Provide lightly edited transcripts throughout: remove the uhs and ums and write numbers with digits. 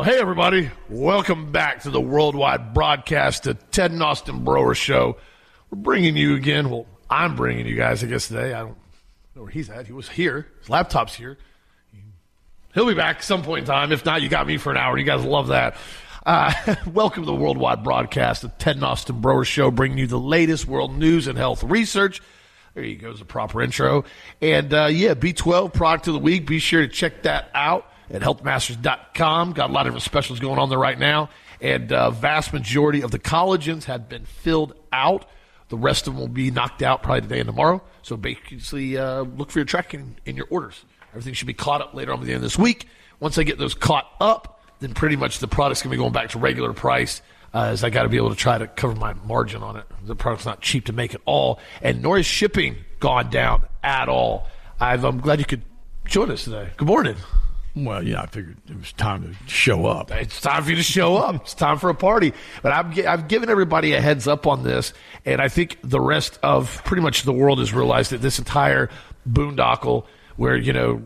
Hey, everybody. Welcome back to the worldwide broadcast, the Ted and Austin Broer Show. We're bringing you again. Well, I'm bringing you guys, I guess, today. I don't know where he's at. He was here. His laptop's here. He'll be back some point in time. If not, you got me for an hour. You guys love that. Welcome to the worldwide broadcast, the Ted and Austin Broer Show, bringing you the latest world news and health research. There you go, is a proper intro. And, B12 product of the week. Be sure to check that out at healthmasters.com. Got a lot of different specials going on there right now. And vast majority of the collagens have been filled out. The rest of them will be knocked out probably today and tomorrow. So basically, look for your tracking in your orders. Everything should be caught up later on at the end of this week. Once I get those caught up, then pretty much the product's going to be going back to regular price, as I got to be able to try to cover my margin on it. The product's not cheap to make at all. And nor is shipping gone down at all. I'm glad you could join us today. Good morning. Well, yeah, I figured it was time to show up. It's time for you to show up. It's time for a party. But I've given everybody a heads up on this, and I think the rest of pretty much the world has realized that this entire boondoggle where,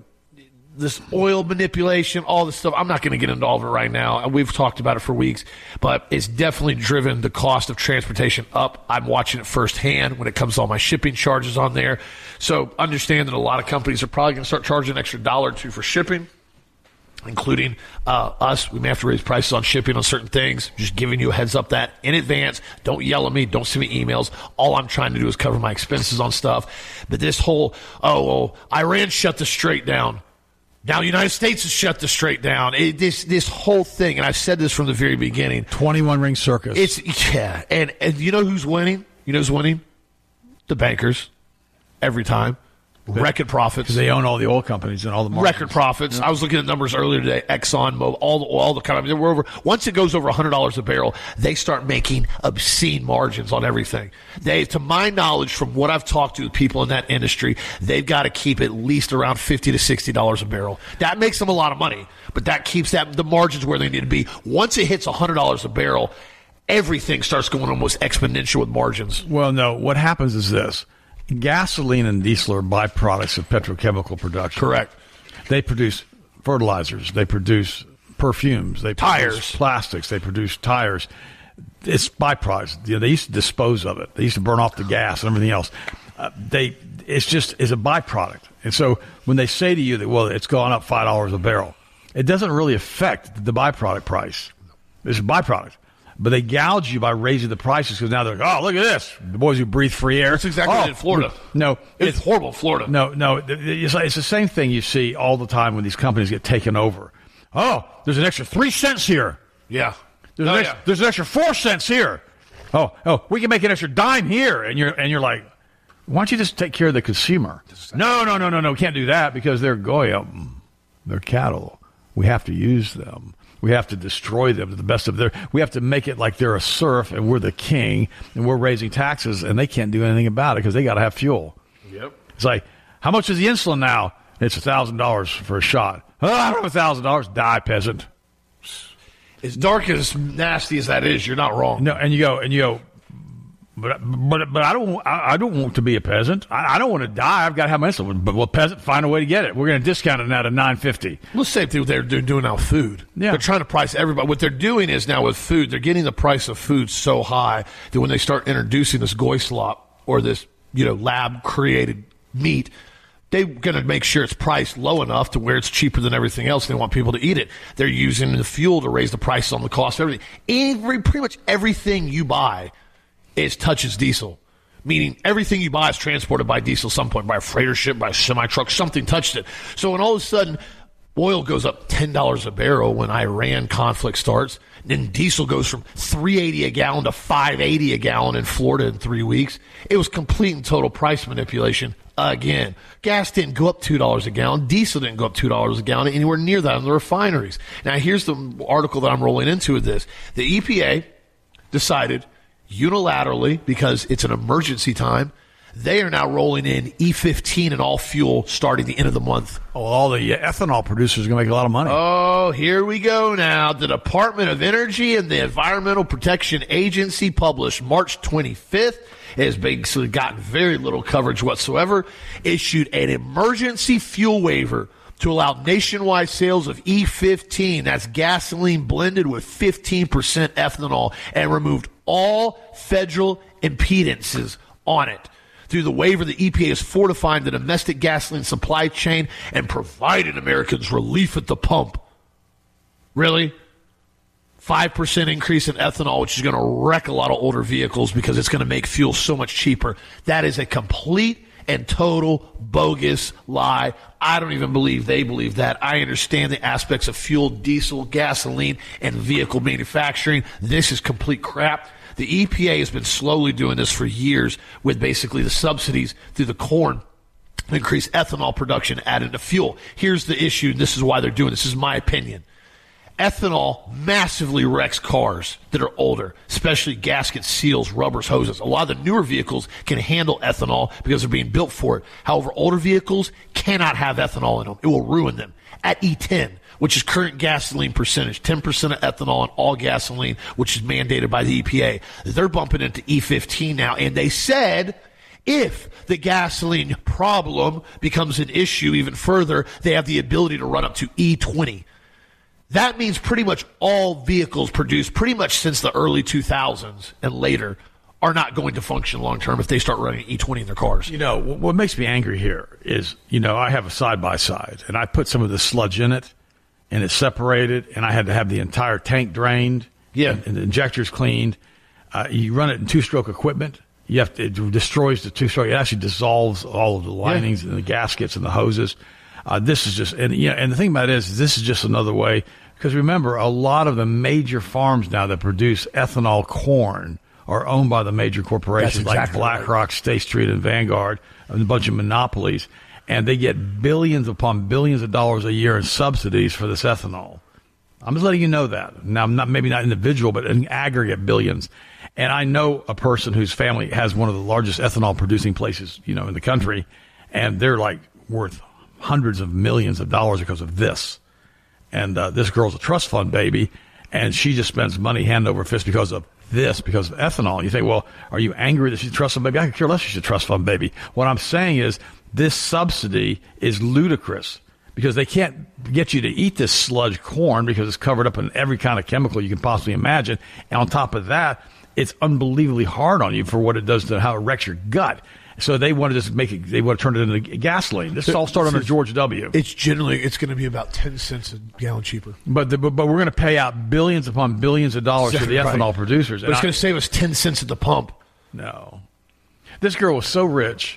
this oil manipulation, all this stuff, I'm not going to get into all of it right now. We've talked about it for weeks, but it's definitely driven the cost of transportation up. I'm watching it firsthand when it comes to all my shipping charges on there. So understand that a lot of companies are probably going to start charging an extra $1 or $2 for shipping, including us. We may have to raise prices on shipping on certain things. Just giving you a heads up that in advance. Don't yell at me. Don't send me emails. All I'm trying to do is cover my expenses on stuff. But this whole, Iran shut the Strait down. Now the United States has shut the Strait down. This whole thing, and I've said this from the very beginning. 21-ring circus. And you know who's winning? You know who's winning? The bankers. Every time. Record profits. Because they own all the oil companies and all the markets. Record profits. Yeah. I was looking at numbers earlier today. Exxon, Mobil, all the companies. We're over. Once it goes over $100 a barrel, they start making obscene margins on everything. To my knowledge, from what I've talked to people in that industry, they've got to keep at least around $50 to $60 a barrel. That makes them a lot of money, but that keeps the margins where they need to be. Once it hits $100 a barrel, everything starts going almost exponential with margins. Well, no. What happens is this. Gasoline and diesel are byproducts of petrochemical production. Correct. They produce fertilizers. They produce perfumes. They produce tires. Plastics. They produce tires. It's byproducts. They used to dispose of it. They used to burn off the gas and everything else. It's a byproduct. And so when they say to you that, well, it's gone up $5 a barrel, it doesn't really affect the byproduct price. It's a byproduct. But they gouge you by raising the prices because now they're like, oh, look at this. The boys who breathe free air. That's exactly what in Florida. No. It's horrible in Florida. No. It's the same thing you see all the time when these companies get taken over. Oh, there's an extra 3 cents here. Yeah. There's an extra 4 cents here. Oh, we can make an extra dime here. And you're like, why don't you just take care of the consumer? No. We can't do that because they're they're cattle. We have to use them. We have to destroy them to the best of we have to make it like they're a serf and we're the king and we're raising taxes and they can't do anything about it because they got to have fuel. Yep. It's like, how much is the insulin now? It's $1,000 for a shot. Oh, I don't have $1,000. Die, peasant. As dark as nasty as that is, you're not wrong. No, and you go. But I don't want to be a peasant. I don't want to die. I've got to have my insulin. But peasant, find a way to get it. We're going to discount it now to $9.50. Well, same thing they're doing now with food. Yeah. They're trying to price everybody. What they're doing is now with food, they're getting the price of food so high that when they start introducing this goy slop or this lab created meat, they're going to make sure it's priced low enough to where it's cheaper than everything else. They want people to eat it. They're using the fuel to raise the price on the cost of everything. Pretty much everything you buy touches diesel, meaning everything you buy is transported by diesel at some point, by a freighter ship, by a semi-truck, something touched it. So when all of a sudden oil goes up $10 a barrel when Iran conflict starts, then diesel goes from $3.80 a gallon to $5.80 a gallon in Florida in 3 weeks, it was complete and total price manipulation again. Gas didn't go up $2 a gallon. Diesel didn't go up $2 a gallon anywhere near that in the refineries. Now here's the article that I'm rolling into with this. The EPA decided unilaterally, because it's an emergency time, they are now rolling in E15 in all fuel starting the end of the month. Oh, all the ethanol producers are going to make a lot of money. Oh, here we go now. The Department of Energy and the Environmental Protection Agency published March 25th. It has basically gotten very little coverage whatsoever. Issued an emergency fuel waiver to allow nationwide sales of E15, that's gasoline blended with 15% ethanol, and removed all federal impedances on it. Through the waiver, the EPA is fortifying the domestic gasoline supply chain and providing Americans relief at the pump. Really? 5% increase in ethanol, which is going to wreck a lot of older vehicles because it's going to make fuel so much cheaper. That is a complete and total bogus lie. I don't even believe they believe that. I understand the aspects of fuel, diesel, gasoline, and vehicle manufacturing. This is complete crap. The EPA has been slowly doing this for years with basically the subsidies through the corn to increase ethanol production added to fuel. Here's the issue. This is why they're doing this. This is my opinion. Ethanol massively wrecks cars that are older, especially gaskets, seals, rubbers, hoses. A lot of the newer vehicles can handle ethanol because they're being built for it. However, older vehicles cannot have ethanol in them. It will ruin them. At E10, which is current gasoline percentage, 10% of ethanol in all gasoline, which is mandated by the EPA, they're bumping into E15 now. And they said if the gasoline problem becomes an issue even further, they have the ability to run up to E20. That means pretty much all vehicles produced pretty much since the early 2000s and later are not going to function long term if they start running E20 in their cars. You know, what makes me angry here is, you know, I have a side-by-side, and I put some of the sludge in it, and it's separated, and I had to have the entire tank drained, and the injectors cleaned. You run it in two-stroke equipment. You have to, it destroys the two-stroke. It actually dissolves all of the linings and the gaskets and the hoses. This is just, and the thing about it is, this is just another way, because remember, a lot of the major farms now that produce ethanol corn are owned by the major corporations like BlackRock, State Street, and Vanguard, and a bunch of monopolies, and they get billions upon billions of dollars a year in subsidies for this ethanol. I'm just letting you know that. Now, maybe not individual, but in aggregate billions. And I know a person whose family has one of the largest ethanol producing places, you know, in the country, and they're like worth hundreds of millions of dollars because of this. And this girl's a trust fund baby, and she just spends money hand over fist because of this, because of ethanol. You think, well, are you angry that she's a trust fund baby? I could care less if she's a trust fund baby. What I'm saying is this subsidy is ludicrous because they can't get you to eat this sludge corn because it's covered up in every kind of chemical you can possibly imagine. And on top of that, it's unbelievably hard on you for what it does to how it wrecks your gut. So they want to just make it. They want to turn it into gasoline. This all started under George W. It's going to be about 10 cents a gallon cheaper. But we're going to pay out billions upon billions of dollars to the ethanol producers. But it's going to save us 10 cents at the pump. No, this girl was so rich.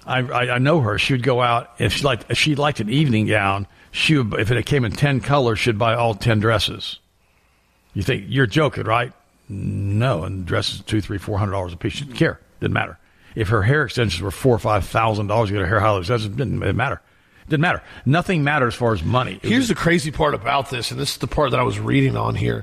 I know her. She would go out if she liked an evening gown. She would, if it came in 10 colors, she'd buy all 10 dresses. You think you're joking, right? No, and dresses $200, $300, $400 a piece. She didn't care. Didn't matter. If her hair extensions were $4,000 or $5,000, you get her hair highlights. It didn't matter. Didn't matter. Nothing mattered as far as money. Here's the crazy part about this, and this is the part that I was reading on here.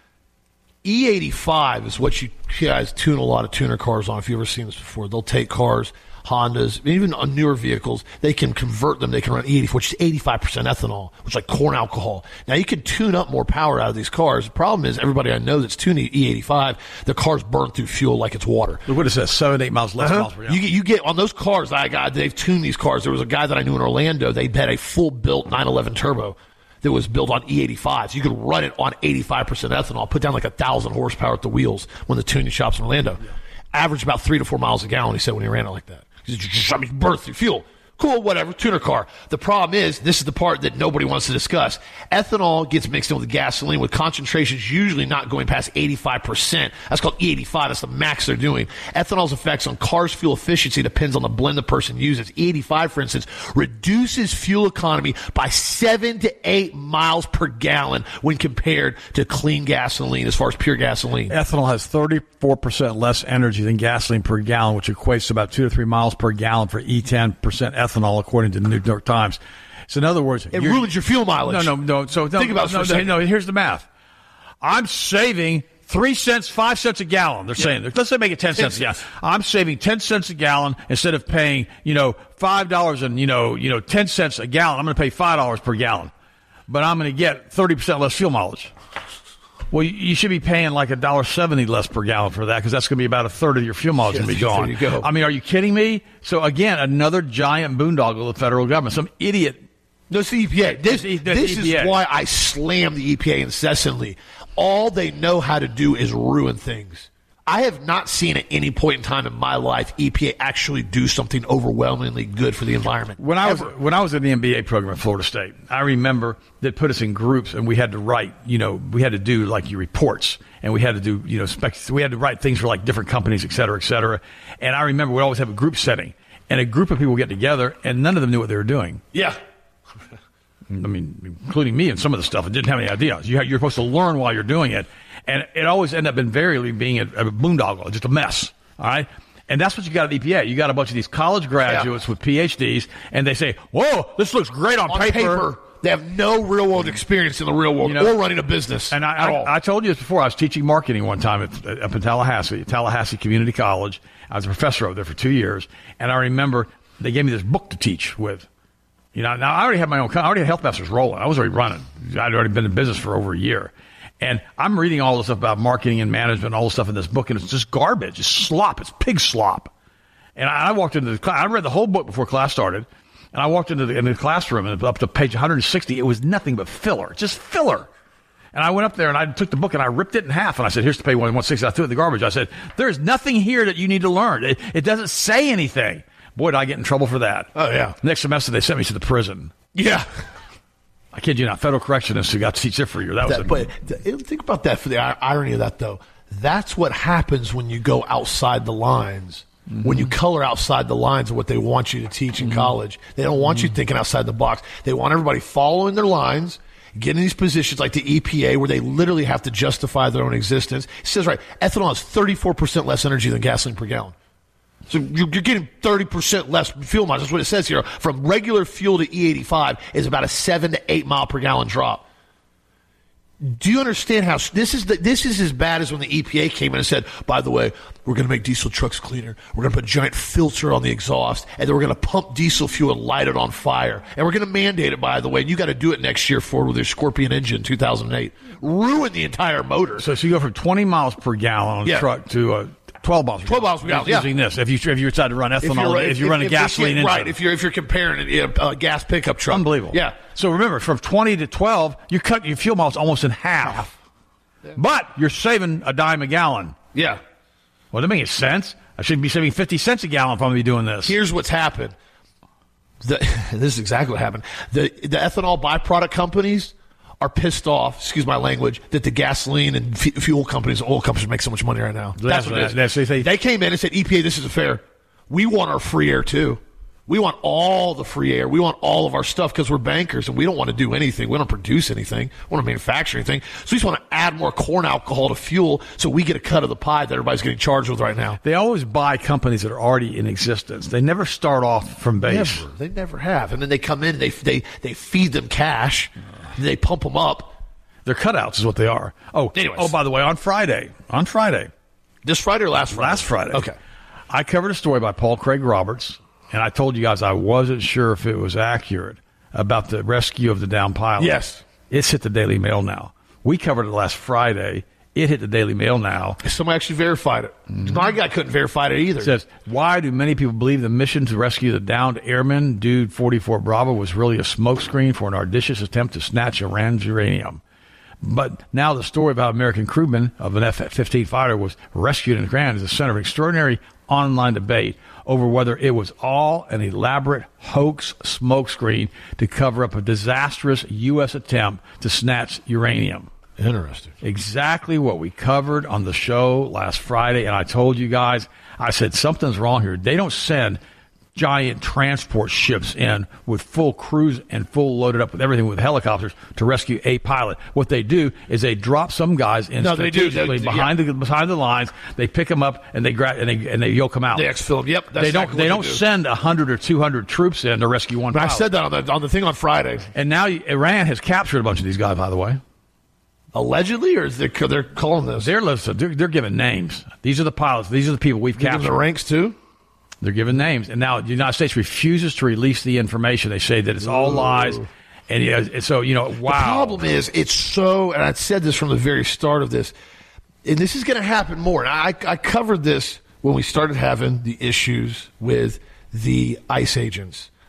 E85 is what you guys tune a lot of tuner cars on. If you've ever seen this before, they'll take cars, Hondas, even on newer vehicles, they can convert them. They can run E85, which is 85% ethanol, which is like corn alcohol. Now, you can tune up more power out of these cars. The problem is everybody I know that's tuning E85, the cars burn through fuel like it's water. Look what it says, 7-8 miles less miles per gallon. You get on those cars that I got, they've tuned these cars. There was a guy that I knew in Orlando, they had a full-built 911 turbo that was built on E85. So you could run it on 85% ethanol, put down like 1,000 horsepower at the wheels when the tuning shops in Orlando. Yeah. Averaged about 3 to 4 miles a gallon, he said, when he ran it like that. Burn through fuel. Cool, whatever, tuner car. The problem is, this is the part that nobody wants to discuss. Ethanol gets mixed in with gasoline with concentrations usually not going past 85%. That's called E85. That's the max they're doing. Ethanol's effects on cars' fuel efficiency depends on the blend the person uses. E85, for instance, reduces fuel economy by 7 to 8 miles per gallon when compared to clean gasoline as far as pure gasoline. Ethanol has 34% less energy than gasoline per gallon, which equates to about 2 to 3 miles per gallon for E10% ethanol, according to the New York Times. So in other words, it ruins your fuel mileage. No. So think about it. No, here's the math. I'm saving 3 cents, 5 cents a gallon. They're saying, let's say make it 10 cents a gallon. I'm saving 10 cents a gallon instead of paying, $5 and 10 cents a gallon. I'm going to pay $5 per gallon, but I'm going to get 30% less fuel mileage. Well, you should be paying like $1.70 less per gallon for that because that's going to be about a third of your fuel mileage going to be gone. There you go. I mean, are you kidding me? So again, another giant boondoggle of the federal government. Some idiot No, it's the EPA. This EPA. is why I slam the EPA incessantly. All they know how to do is ruin things. I have not seen at any point in time in my life EPA actually do something overwhelmingly good for the environment. When I was in the MBA program at Florida State, I remember they put us in groups and we had to write, we had to do like your reports and we had to do, we had to write things for like different companies, et cetera, et cetera. And I remember we always have a group setting and a group of people get together and none of them knew what they were doing. Yeah. I mean, including me and some of the stuff, and didn't have any ideas. You're supposed to learn while you're doing it. And it always ended up invariably being a boondoggle, just a mess. All right? And that's what you got at EPA. You got a bunch of these college graduates with PhDs, and they say, whoa, this looks great on paper. They have no real-world experience in the real world or running a business and at all. I told you this before. I was teaching marketing one time up in Tallahassee Community College. I was a professor over there for 2 years, and I remember they gave me this book to teach with. Now I already had my own. I already had Health Masters rolling. I was already running. I'd already been in business for over a year, and I'm reading all this stuff about marketing and management, all this stuff in this book, and it's just garbage. It's slop. It's pig slop. And I walked into the class. I read the whole book before class started, and I walked into the classroom, and up to page 160, it was nothing but filler, just filler. And I went up there and I took the book and I ripped it in half, and I said, "Here's to page 160." I threw it in the garbage. I said, "There's nothing here that you need to learn. It doesn't say anything." Boy, did I get in trouble for that. Oh, yeah. Next semester, they sent me to the prison. Yeah. I kid you not. Federal correctionists who got to teach there for a year. But think about that, for the irony of that, though. That's what happens when you go outside the lines, when you color outside the lines of what they want you to teach in college. They don't want you thinking outside the box. They want everybody following their lines, getting in these positions like the EPA where they literally have to justify their own existence. It says, right, ethanol has 34% less energy than gasoline per gallon. So you're getting 30% less fuel mileage. That's what it says here. From regular fuel to E85 is about a 7 to 8 mile per gallon drop. Do you understand how this is as bad as when the EPA came in and said, by the way, we're going to make diesel trucks cleaner. We're going to put a giant filter on the exhaust, and then we're going to pump diesel fuel and light it on fire. And we're going to mandate it, by the way, and you got to do it next year, Ford, with your Scorpion engine in 2008. Ruin the entire motor. So you go from 20 miles per gallon on a truck to 12 miles per gallon. 12 miles per gallon, using this. If you decide to run ethanol, if you run a gasoline engine. Right, if you're comparing a gas pickup truck. Unbelievable. Yeah. So remember, from 20 to 12, you cut your fuel miles almost in half. Yeah. But you're saving a dime a gallon. Yeah. Well, that makes sense. I should be saving 50 cents a gallon if I'm going to be doing this. Here's what's happened. This is exactly what happened. The ethanol byproduct companies are pissed off, excuse my language, that the gasoline and fuel companies, oil companies make so much money right now. That's what it is. They came in and said, EPA, this isn't fair. We want our free air too. We want all the free air. We want all of our stuff because we're bankers and we don't want to do anything. We don't produce anything. We don't manufacture anything. So we just want to add more corn alcohol to fuel so we get a cut of the pie that everybody's getting charged with right now. They always buy companies that are already in existence. They never start off from base. Never. They never have. And then they come in and they feed them cash. They pump them up. They're cutouts is what they are. Oh, by the way, on Friday. This Friday or last Friday? Last Friday. Okay. I covered a story by Paul Craig Roberts, and I told you guys I wasn't sure if it was accurate about the rescue of the downed pilot. Yes. It's hit the Daily Mail now. We covered it last Friday. It hit the Daily Mail now. Somebody actually verified it. My guy couldn't verify it either. It says, why do many people believe the mission to rescue the downed airman, Dude 44 Bravo, was really a smokescreen for an audacious attempt to snatch Iran's uranium? But now the story about American crewman of an F-15 fighter was rescued in Iran is the center of an extraordinary online debate over whether it was all an elaborate hoax smokescreen to cover up a disastrous U.S. attempt to snatch uranium. Interesting. Exactly what we covered on the show last Friday, and I told you guys, I said something's wrong here. They don't send giant transport ships in with full crews and full loaded up with everything with helicopters to rescue a pilot. What they do is they drop some guys in strategically behind the lines. They pick them up and they yoke them out. They exfil them. Yep. They don't send 100 or 200 troops in to rescue one pilot. I said that on the thing on Friday. And now Iran has captured a bunch of these guys, by the way. Allegedly, or is they're calling this? They're giving names. These are the pilots. These are the people we've captured. The ranks too. They're giving names, and now the United States refuses to release the information. They say that it's all lies, and so wow. The problem is it's so, and I said this from the very start of this, and this is going to happen more. And I covered this when we started having the issues with the ICE agents.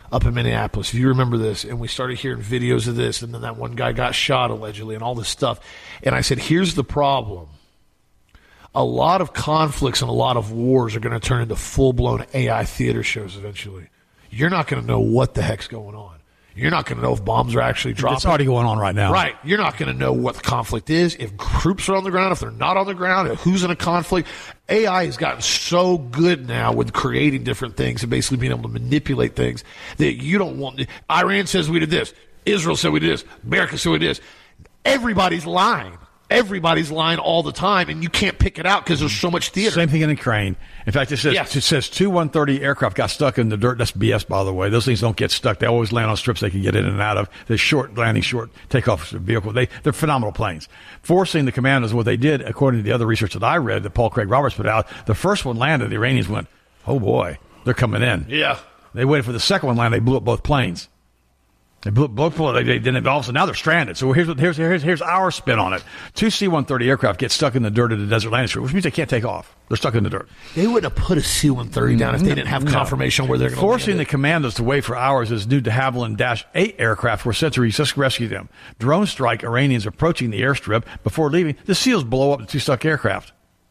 up in Minneapolis, if you remember this, and we started hearing videos of this, and then that one guy got shot allegedly and all this stuff. And I said, here's the problem. A lot of conflicts and a lot of wars are going to turn into full-blown AI theater shows eventually. You're not going to know what the heck's going on. You're not going to know if bombs are actually dropping. It's already going on right now. Right. You're not going to know what the conflict is, if troops are on the ground, if they're not on the ground, who's in a conflict. AI has gotten so good now with creating different things and basically being able to manipulate things that you don't want. Iran says we did this. Israel said we did this. America said we did this. Everybody's lying. Everybody's lying all the time, and you can't pick it out because there's so much theater. Same thing in Ukraine. In fact, it says two 130 aircraft got stuck in the dirt. That's BS, by the way. Those things don't get stuck. They always land on strips they can get in and out of. They're short landing, short takeoff vehicle. They're phenomenal planes. Forcing the commanders, what they did, according to the other research that I read that Paul Craig Roberts put out, the first one landed, the Iranians went, oh boy, they're coming in. Yeah. They waited for the second one to land. They blew up both planes. They blew both. They didn't. Also, now they're stranded. So here's our spin on it. Two C-130 aircraft get stuck in the dirt of the desert landing strip, which means they can't take off. They're stuck in the dirt. They wouldn't have put a C-130 down if they didn't have confirmation where they're going to land. Forcing the commandos to wait for hours as new de Havilland Dash-8 aircraft were sent to rescue them. Drone strike Iranians approaching the airstrip before leaving. The SEALs blow up the two stuck aircraft.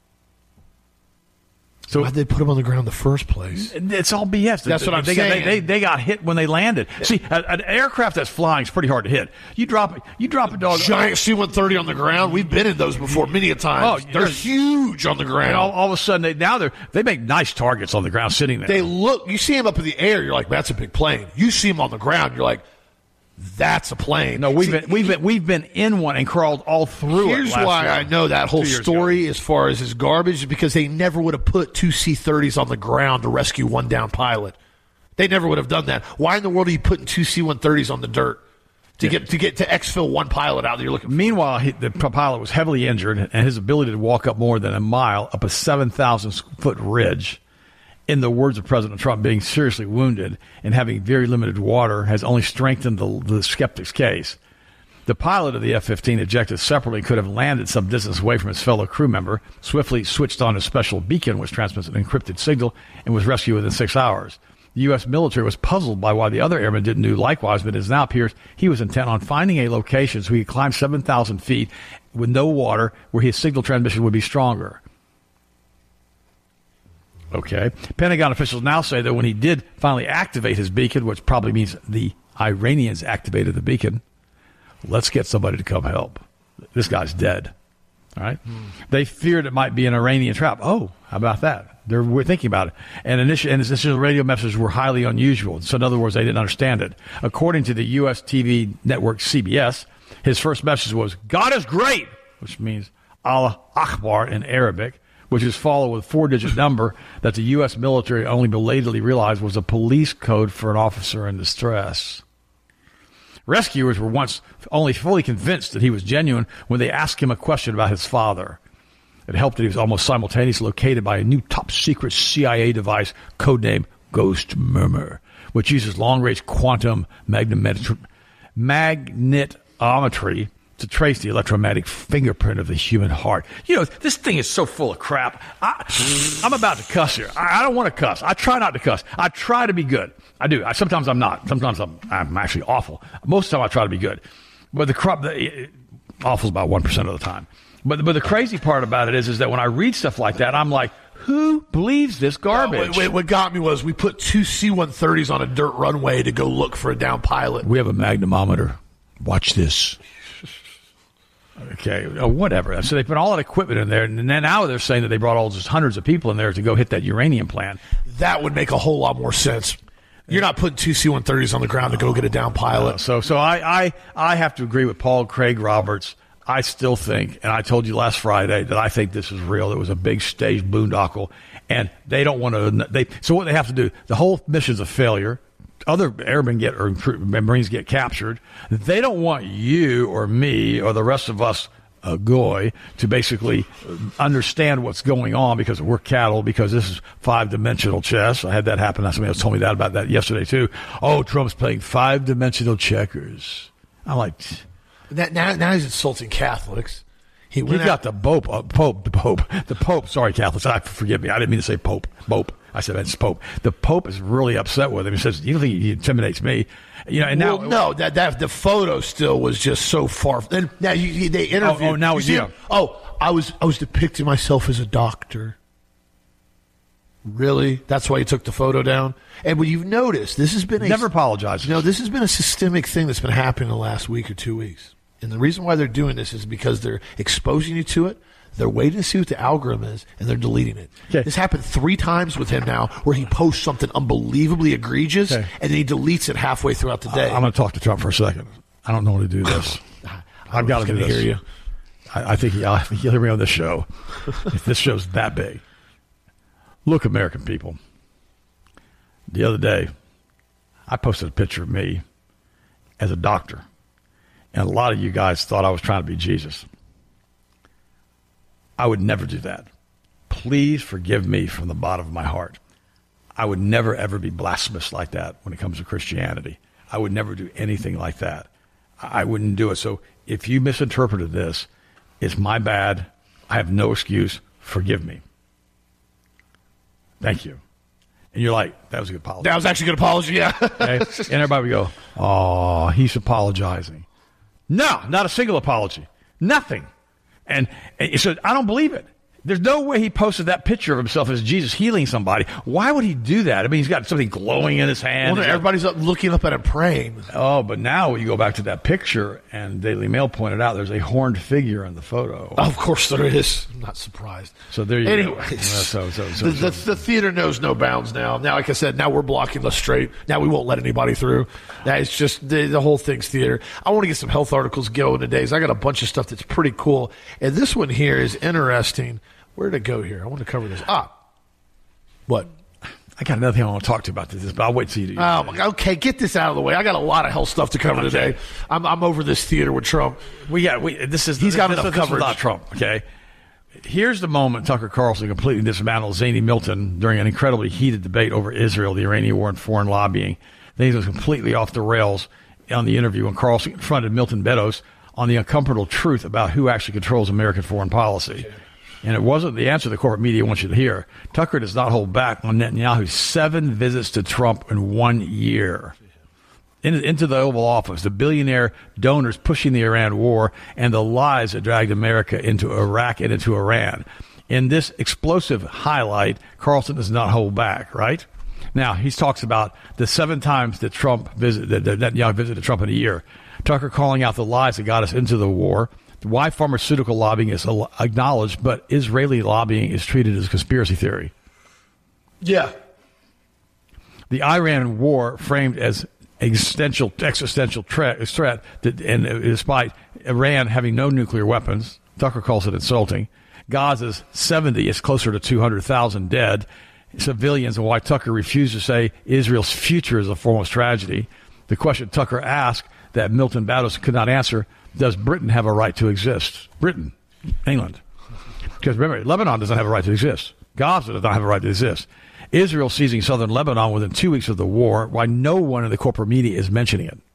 So why'd they put them on the ground in the first place? It's all BS. That's what I'm saying. They got hit when they landed. See, an aircraft that's flying is pretty hard to hit. You drop a dog. Giant C-130 on the ground. We've been in those before many a times. Oh, they're huge on the ground. And all of a sudden, they make nice targets on the ground sitting there. They look. You see them up in the air. You're like, that's a big plane. You see them on the ground. You're like, that's a plane. No, we've been in one and crawled all through it. Here's why I know that whole story as far as his garbage is because they never would have put two C-30s on the ground to rescue one down pilot. They never would have done that. Why in the world are you putting two C-130s on the dirt to get to exfil one pilot out that you're looking for? Meanwhile, the pilot was heavily injured, and his ability to walk up more than a mile up a 7,000-foot ridge, in the words of President Trump, being seriously wounded and having very limited water has only strengthened the skeptic's case. The pilot of the F-15 ejected separately could have landed some distance away from his fellow crew member, swiftly switched on a special beacon which transmits an encrypted signal, and was rescued within 6 hours. The U.S. military was puzzled by why the other airmen didn't do likewise, but it now appears he was intent on finding a location so he could climb 7,000 feet with no water where his signal transmission would be stronger. Okay. Pentagon officials now say that when he did finally activate his beacon, which probably means the Iranians activated the beacon, let's get somebody to come help. This guy's dead. All right. They feared it might be an Iranian trap. Oh, how about that? We're thinking about it. And his initial radio messages were highly unusual. So in other words, they didn't understand it. According to the U.S. TV network CBS, his first message was, God is great, which means Allah Akbar in Arabic, which is followed with a 4-digit number that the U.S. military only belatedly realized was a police code for an officer in distress. Rescuers were once only fully convinced that he was genuine when they asked him a question about his father. It helped that he was almost simultaneously located by a new top-secret CIA device codenamed Ghost Murmur, which uses long-range quantum magnetometry to trace the electromagnetic fingerprint of the human heart. You know, this thing is so full of crap. I'm about to cuss here. I don't want to cuss. I try not to cuss. I try to be good. I do. Sometimes I'm not. Sometimes I'm actually awful. Most of the time I try to be good. But awful is about 1% of the time. But the crazy part about it is that when I read stuff like that, I'm like, who believes this garbage? What got me was we put two C-130s on a dirt runway to go look for a down pilot. We have a magnetometer. Watch this. Okay, whatever. So they put all that equipment in there, and then now they're saying that they brought all those hundreds of people in there to go hit that uranium plant. That would make a whole lot more sense. You're not putting two C-130s on the ground to go get a down pilot. So I have to agree with Paul Craig Roberts. I still think, and I told you last Friday, that I think this is real. It was a big staged boondoggle, and they don't want to. So what they have to do, the whole mission's a failure. Other airmen Marines get captured. They don't want you or me or the rest of us, goy, to basically understand what's going on because we're cattle, because this is 5-dimensional chess. I had that happen. Somebody else told me about that yesterday, too. Oh, Trump's playing 5-dimensional checkers. I'm like... Now he's insulting Catholics. He got the Pope. Sorry, Catholics. Forgive me. I didn't mean to say Pope. I said, that's Pope. The Pope is really upset with him. He says, you don't think he intimidates me? You know, and now, no, that the photo still was just so far. Then now they interviewed. I was depicting myself as a doctor. Really? That's why he took the photo down? And when you've noticed, this has been never apologized. This has been a systemic thing that's been happening the last week or 2 weeks. And the reason why they're doing this is because they're exposing you to it. They're waiting to see what the algorithm is, and they're deleting it. Okay. This happened 3 times with him now, where he posts something unbelievably egregious, and then he deletes it halfway throughout the day. I'm going to talk to Trump for a second. I don't know how to do this. I've got to do this. Hear you. I think he'll hear me on this show. If this show's that big. Look, American people. The other day, I posted a picture of me as a doctor, and a lot of you guys thought I was trying to be Jesus. I would never do that. Please forgive me from the bottom of my heart. I would never, ever be blasphemous like that when it comes to Christianity. I would never do anything like that. I wouldn't do it. So if you misinterpreted this, it's my bad. I have no excuse. Forgive me. Thank you. And you're like, that was a good apology. That was actually a good apology, yeah. Okay? And everybody would go, oh, he's apologizing. No, not a single apology. Nothing. And so I don't believe it. There's no way he posted that picture of himself as Jesus healing somebody. Why would he do that? I mean, he's got something glowing in his hand. Well, everybody's looking up at him praying. Oh, but now when you go back to that picture, and Daily Mail pointed out there's a horned figure in the photo. Oh, of course there is. I'm not surprised. So there you go. The theater knows no bounds now. Now, like I said, now we're blocking the straight. Now we won't let anybody through. Now it's just the whole thing's theater. I want to get some health articles going today. I got a bunch of stuff that's pretty cool. And this one here is interesting. Where did it go here? I want to cover this. What? I got another thing I want to talk to you about this, but I'll wait till you do. Okay, get this out of the way. I got a lot of health stuff to cover today. I'm over this theater with Trump. He's got enough coverage without Trump. Okay. Here's the moment Tucker Carlson completely dismantled Zany Milton during an incredibly heated debate over Israel, the Iranian war, and foreign lobbying. Then he was completely off the rails on the interview when Carlson confronted Milton Beddoes on the uncomfortable truth about who actually controls American foreign policy. Okay. And it wasn't the answer the corporate media wants you to hear. Tucker does not hold back on Netanyahu's 7 visits to Trump in 1 year. Into the Oval Office, the billionaire donors pushing the Iran war, and the lies that dragged America into Iraq and into Iran. In this explosive highlight, Carlson does not hold back, right? Now, he talks about the 7 times that Netanyahu visited Trump in a year. Tucker calling out the lies that got us into the war. Why pharmaceutical lobbying is acknowledged, but Israeli lobbying is treated as a conspiracy theory. Yeah. The Iran war framed as existential threat, and despite Iran having no nuclear weapons, Tucker calls it insulting. Gaza's 70 is closer to 200,000 dead civilians, and why Tucker refused to say Israel's future is a foremost tragedy. The question Tucker asked that Milton Beddoes could not answer: does Britain have a right to exist? Britain, England. Because remember, Lebanon doesn't have a right to exist. Gaza does not have a right to exist. Israel seizing southern Lebanon within 2 weeks of the war, why no one in the corporate media is mentioning it.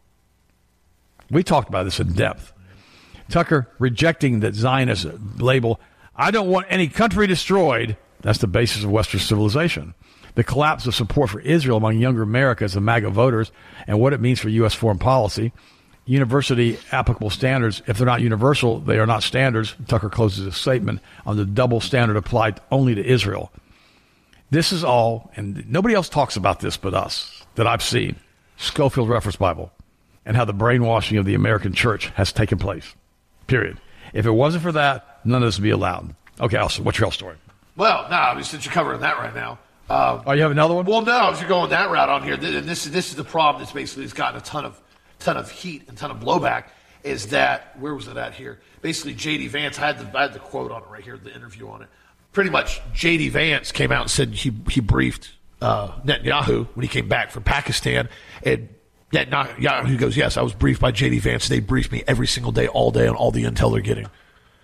We talked about this in depth. Tucker rejecting the Zionist label. I don't want any country destroyed. That's the basis of Western civilization. The collapse of support for Israel among younger Americans and MAGA voters, and what it means for U.S. foreign policy. University applicable standards, if they're not universal, they are not standards. Tucker closes his statement on the double standard applied only to Israel. This is all, and nobody else talks about this but us, that I've seen, Schofield Reference Bible, and how the brainwashing of the American church has taken place, period. If it wasn't for that, none of this would be allowed. Okay, Elsa, what's your health story? Well, no, since you're covering that right now. You have another one? Well, no, if you're going that route on here, this is the problem that's basically it's gotten a ton of heat and ton of blowback, is that, where was it at here? Basically, J.D. Vance, I had the quote on it right here, the interview on it. Pretty much, J.D. Vance came out and said he briefed Netanyahu when he came back from Pakistan, and Netanyahu goes, yes, I was briefed by J.D. Vance. They briefed me every single day, all day, on all the intel they're getting.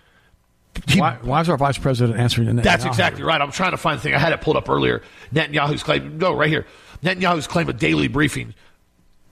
Why is our vice president answering Netanyahu? That's exactly right. I'm trying to find the thing. I had it pulled up earlier. Netanyahu's claim, no, right here. Netanyahu's claim of daily briefing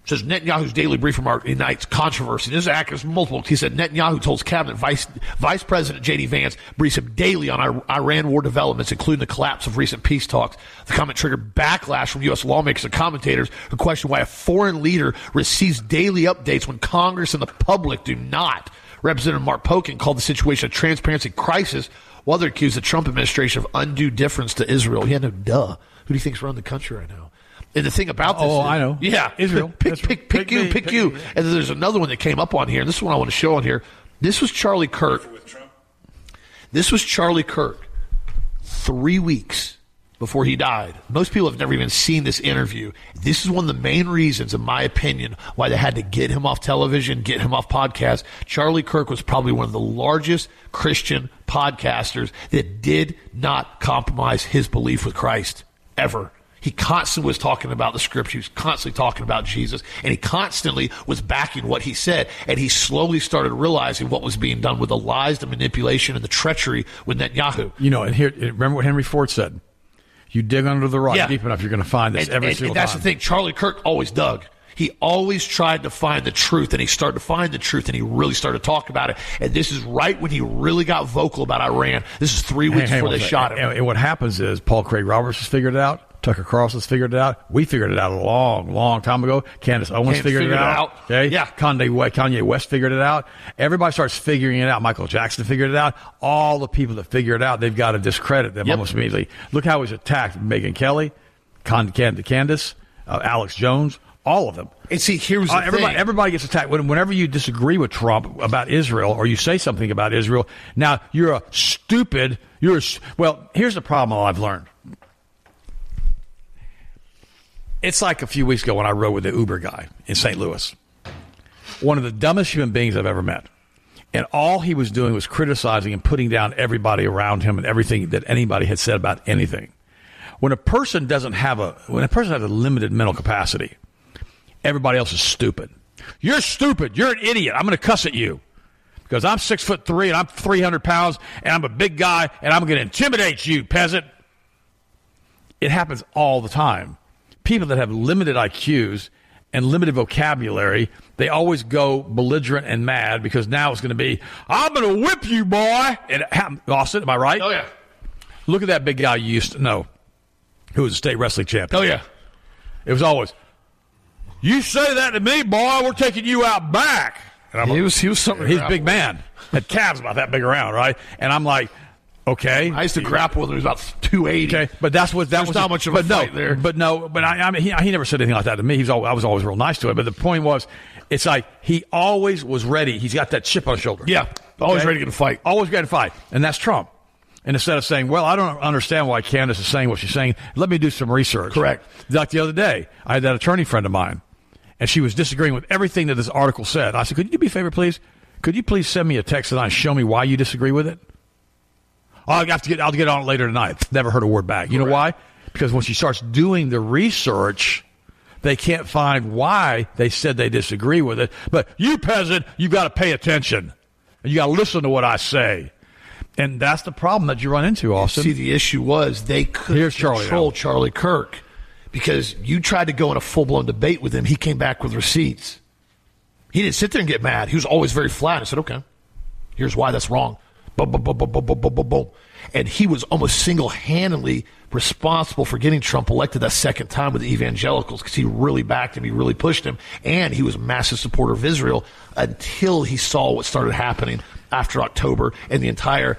Says Netanyahu's daily brief remark ignites controversy. This is multiple. He said Netanyahu tells cabinet Vice President J.D. Vance briefs him daily on Iran war developments, including the collapse of recent peace talks. The comment triggered backlash from U.S. lawmakers and commentators who question why a foreign leader receives daily updates when Congress and the public do not. Representative Mark Pocan called the situation a transparency crisis, while they accused the Trump administration of undue deference to Israel. He had no duh. Who do you think's running the country right now? And the thing about this I know. Yeah. Israel. Pick you. And then there's another one that came up on here, and this is one I want to show on here. This was Charlie Kirk. This was Charlie Kirk 3 weeks before he died. Most people have never even seen this interview. This is one of the main reasons, in my opinion, why they had to get him off television, get him off podcasts. Charlie Kirk was probably one of the largest Christian podcasters that did not compromise his belief with Christ, ever. He constantly was talking about the scripture. He was constantly talking about Jesus. And he constantly was backing what he said. And he slowly started realizing what was being done with the lies, the manipulation, and the treachery with Netanyahu. You know, and here, remember what Henry Ford said. You dig under the rock deep enough, you're going to find this every single time. And that's the thing. Charlie Kirk always dug. He always tried to find the truth, and he started to find the truth, and he really started to talk about it. And this is right when he really got vocal about Iran. This is 3 weeks before they shot him. And what happens is Paul Craig Roberts has figured it out. Tucker Carlson's figured it out. We figured it out a long, long time ago. Candace Owens figured it out. Okay? Yeah. Kanye West figured it out. Everybody starts figuring it out. Michael Jackson figured it out. All the people that figure it out, they've got to discredit them almost immediately. Look how he's attacked Megyn Kelly, Candace, Alex Jones, all of them. And see, here's the thing. Everybody gets attacked. Whenever you disagree with Trump about Israel or you say something about Israel, now you're a stupid. Well, here's the problem I've learned. It's like a few weeks ago when I rode with the Uber guy in St. Louis. One of the dumbest human beings I've ever met. And all he was doing was criticizing and putting down everybody around him and everything that anybody had said about anything. When a person has a limited mental capacity, everybody else is stupid. You're stupid. You're an idiot. I'm going to cuss at you because I'm 6'3" and I'm 300 pounds and I'm a big guy and I'm going to intimidate you, peasant. It happens all the time. People that have limited IQs and limited vocabulary, they always go belligerent and mad because now it's going to be, I'm going to whip you, boy. And it happened. Austin, am I right? Oh, yeah. Look at that big guy you used to know who was a state wrestling champion. Oh, yeah. It was always, you say that to me, boy, we're taking you out back. And he was something. He's a big man. Had calves about that big around, right? And I'm like, okay. I used to grapple with him. He was about 280. Okay, but that was not much of a fight there. But he never said anything like that to me. I was always real nice to him. But the point was, it's like he always was ready. He's got that chip on his shoulder. Yeah, always ready to get a fight. Always ready to fight, and that's Trump. And instead of saying, well, I don't understand why Candace is saying what she's saying, let me do some research. Correct. Like the other day, I had that attorney friend of mine, and she was disagreeing with everything that this article said. I said, could you do me a favor, please? Could you please send me a text tonight and show me why you disagree with it? I'll get on it later tonight. Never heard a word back. You know why? Because when she starts doing the research, they can't find why they said they disagree with it. But you peasant, you've got to pay attention. And you got to listen to what I say. And that's the problem that you run into, Austin. See, the issue was they couldn't control Charlie Kirk because you tried to go in a full-blown debate with him. He came back with receipts. He didn't sit there and get mad. He was always very flat. I said, okay, here's why that's wrong. Boom, boom, boom, boom, boom, boom, boom, boom. And he was almost single-handedly responsible for getting Trump elected that second time with the evangelicals because he really backed him. He really pushed him. And he was a massive supporter of Israel until he saw what started happening after October and the entire,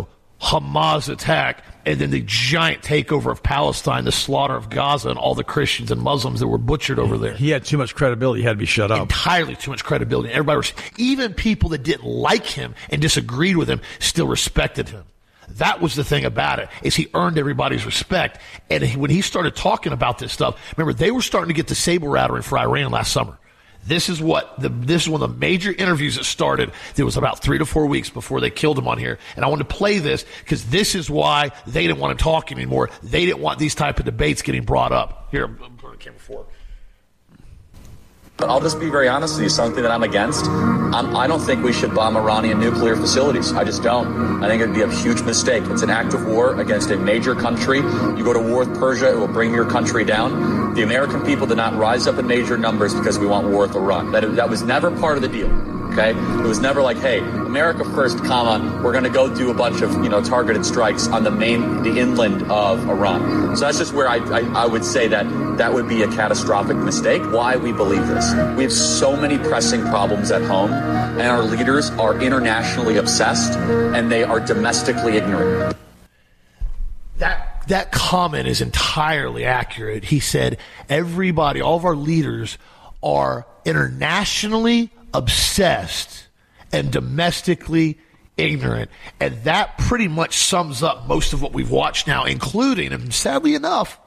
Hamas attack and then the giant takeover of Palestine, the slaughter of Gaza and all the Christians and Muslims that were butchered over there. He had too much credibility. He had to be shut up. Entirely too much credibility. Everybody was, even people that didn't like him and disagreed with him still respected him. That was the thing about it, is he earned everybody's respect. And when he started talking about this stuff, remember, they were starting to get the saber rattling for Iran last summer. This is one of the major interviews that started. There was about 3 to 4 weeks before they killed him on here. And I wanted to play this because this is why they didn't want to talk anymore. They didn't want these type of debates getting brought up. Here, I'm putting the camera forward. I'll just be very honest with you, something that I'm against. I don't think we should bomb Iranian nuclear facilities. I just don't. I think it would be a huge mistake. It's an act of war against a major country. You go to war with Persia, it will bring your country down. The American people did not rise up in major numbers because we want war with Iran. That was never part of the deal. Okay? It was never like, hey, America first, comma, we're going to go do a bunch of, targeted strikes on the inland of Iran. So that's just where I would say that would be a catastrophic mistake. Why we believe this. We have so many pressing problems at home, and our leaders are internationally obsessed, and they are domestically ignorant. That comment is entirely accurate. He said everybody, all of our leaders are internationally obsessed and domestically ignorant. And that pretty much sums up most of what we've watched now, including, and sadly enough,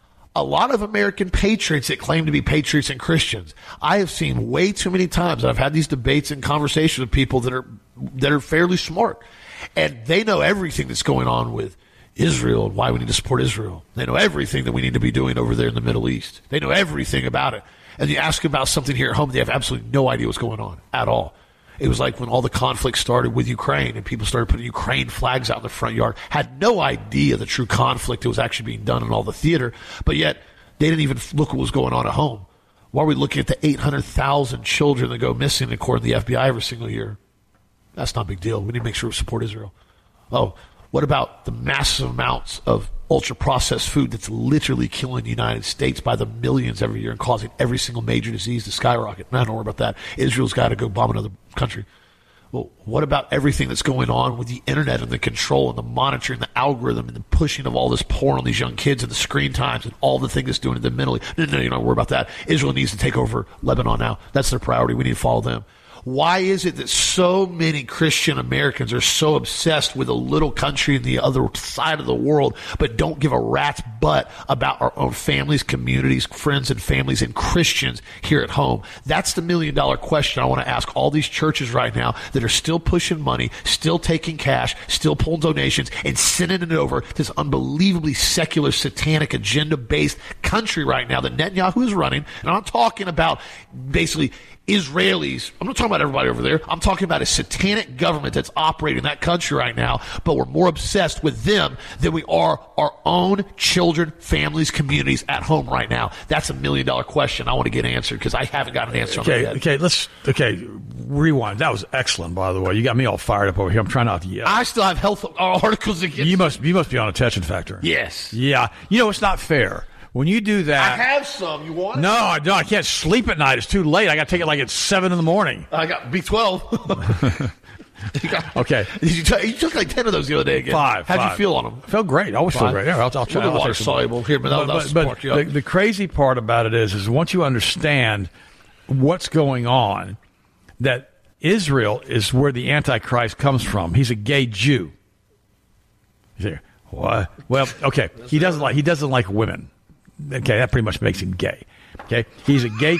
a lot of American patriots that claim to be patriots and Christians. I have seen way too many times, and I've had these debates and conversations with people that are fairly smart, and they know everything that's going on with Israel and why we need to support Israel. They know everything that we need to be doing over there in the Middle East. They know everything about it. And you ask about something here at home, they have absolutely no idea what's going on at all. It was like when all the conflict started with Ukraine and people started putting Ukraine flags out in the front yard, had no idea the true conflict that was actually being done in all the theater, but yet they didn't even look what was going on at home. Why are we looking at the 800,000 children that go missing according to the FBI every single year? That's not a big deal. We need to make sure we support Israel. Oh, what about the massive amounts of ultra-processed food that's literally killing the United States by the millions every year and causing every single major disease to skyrocket? No, don't worry about that. Israel's got to go bomb another country. Well, what about everything that's going on with the internet and the control and the monitoring, the algorithm and the pushing of all this porn on these young kids and the screen times and all the things it's doing to them mentally? No, you don't worry about that. Israel needs to take over Lebanon now. That's their priority. We need to follow them. Why is it that so many Christian Americans are so obsessed with a little country in the other side of the world, but don't give a rat's butt about our own families, communities, friends and families and Christians here at home? That's the $1 million question I want to ask all these churches right now that are still pushing money, still taking cash, still pulling donations and sending it over to this unbelievably secular, satanic, agenda-based country right now that Netanyahu is running. And I'm talking about basically Israelis. I'm not talking about everybody over there. I'm talking about a satanic government that's operating in that country right now, but we're more obsessed with them than we are our own children, families, communities at home right now. That's a $1 million question I want to get answered because I haven't got an answer on that yet. Okay, rewind. That was excellent, by the way. You got me all fired up over here. I'm trying not to yell. I still have health articles against you. Must be on attention factor. Yes. Yeah. It's not fair. When you do that, I have some. You want it? No, I don't. I can't sleep at night. It's too late. I got to take it like at 7 in the morning. I got B12. Okay. You took like 10 of those the other day again. 5. How'd you feel on them? Felt great. I always feel great. Yeah, I'll try. A little water soluble here, but the crazy part about it is once you understand what's going on, that Israel is where the Antichrist comes from. He's a gay Jew. What? Well, okay. He doesn't like women. Okay, that pretty much makes him gay. Okay, he's a gay.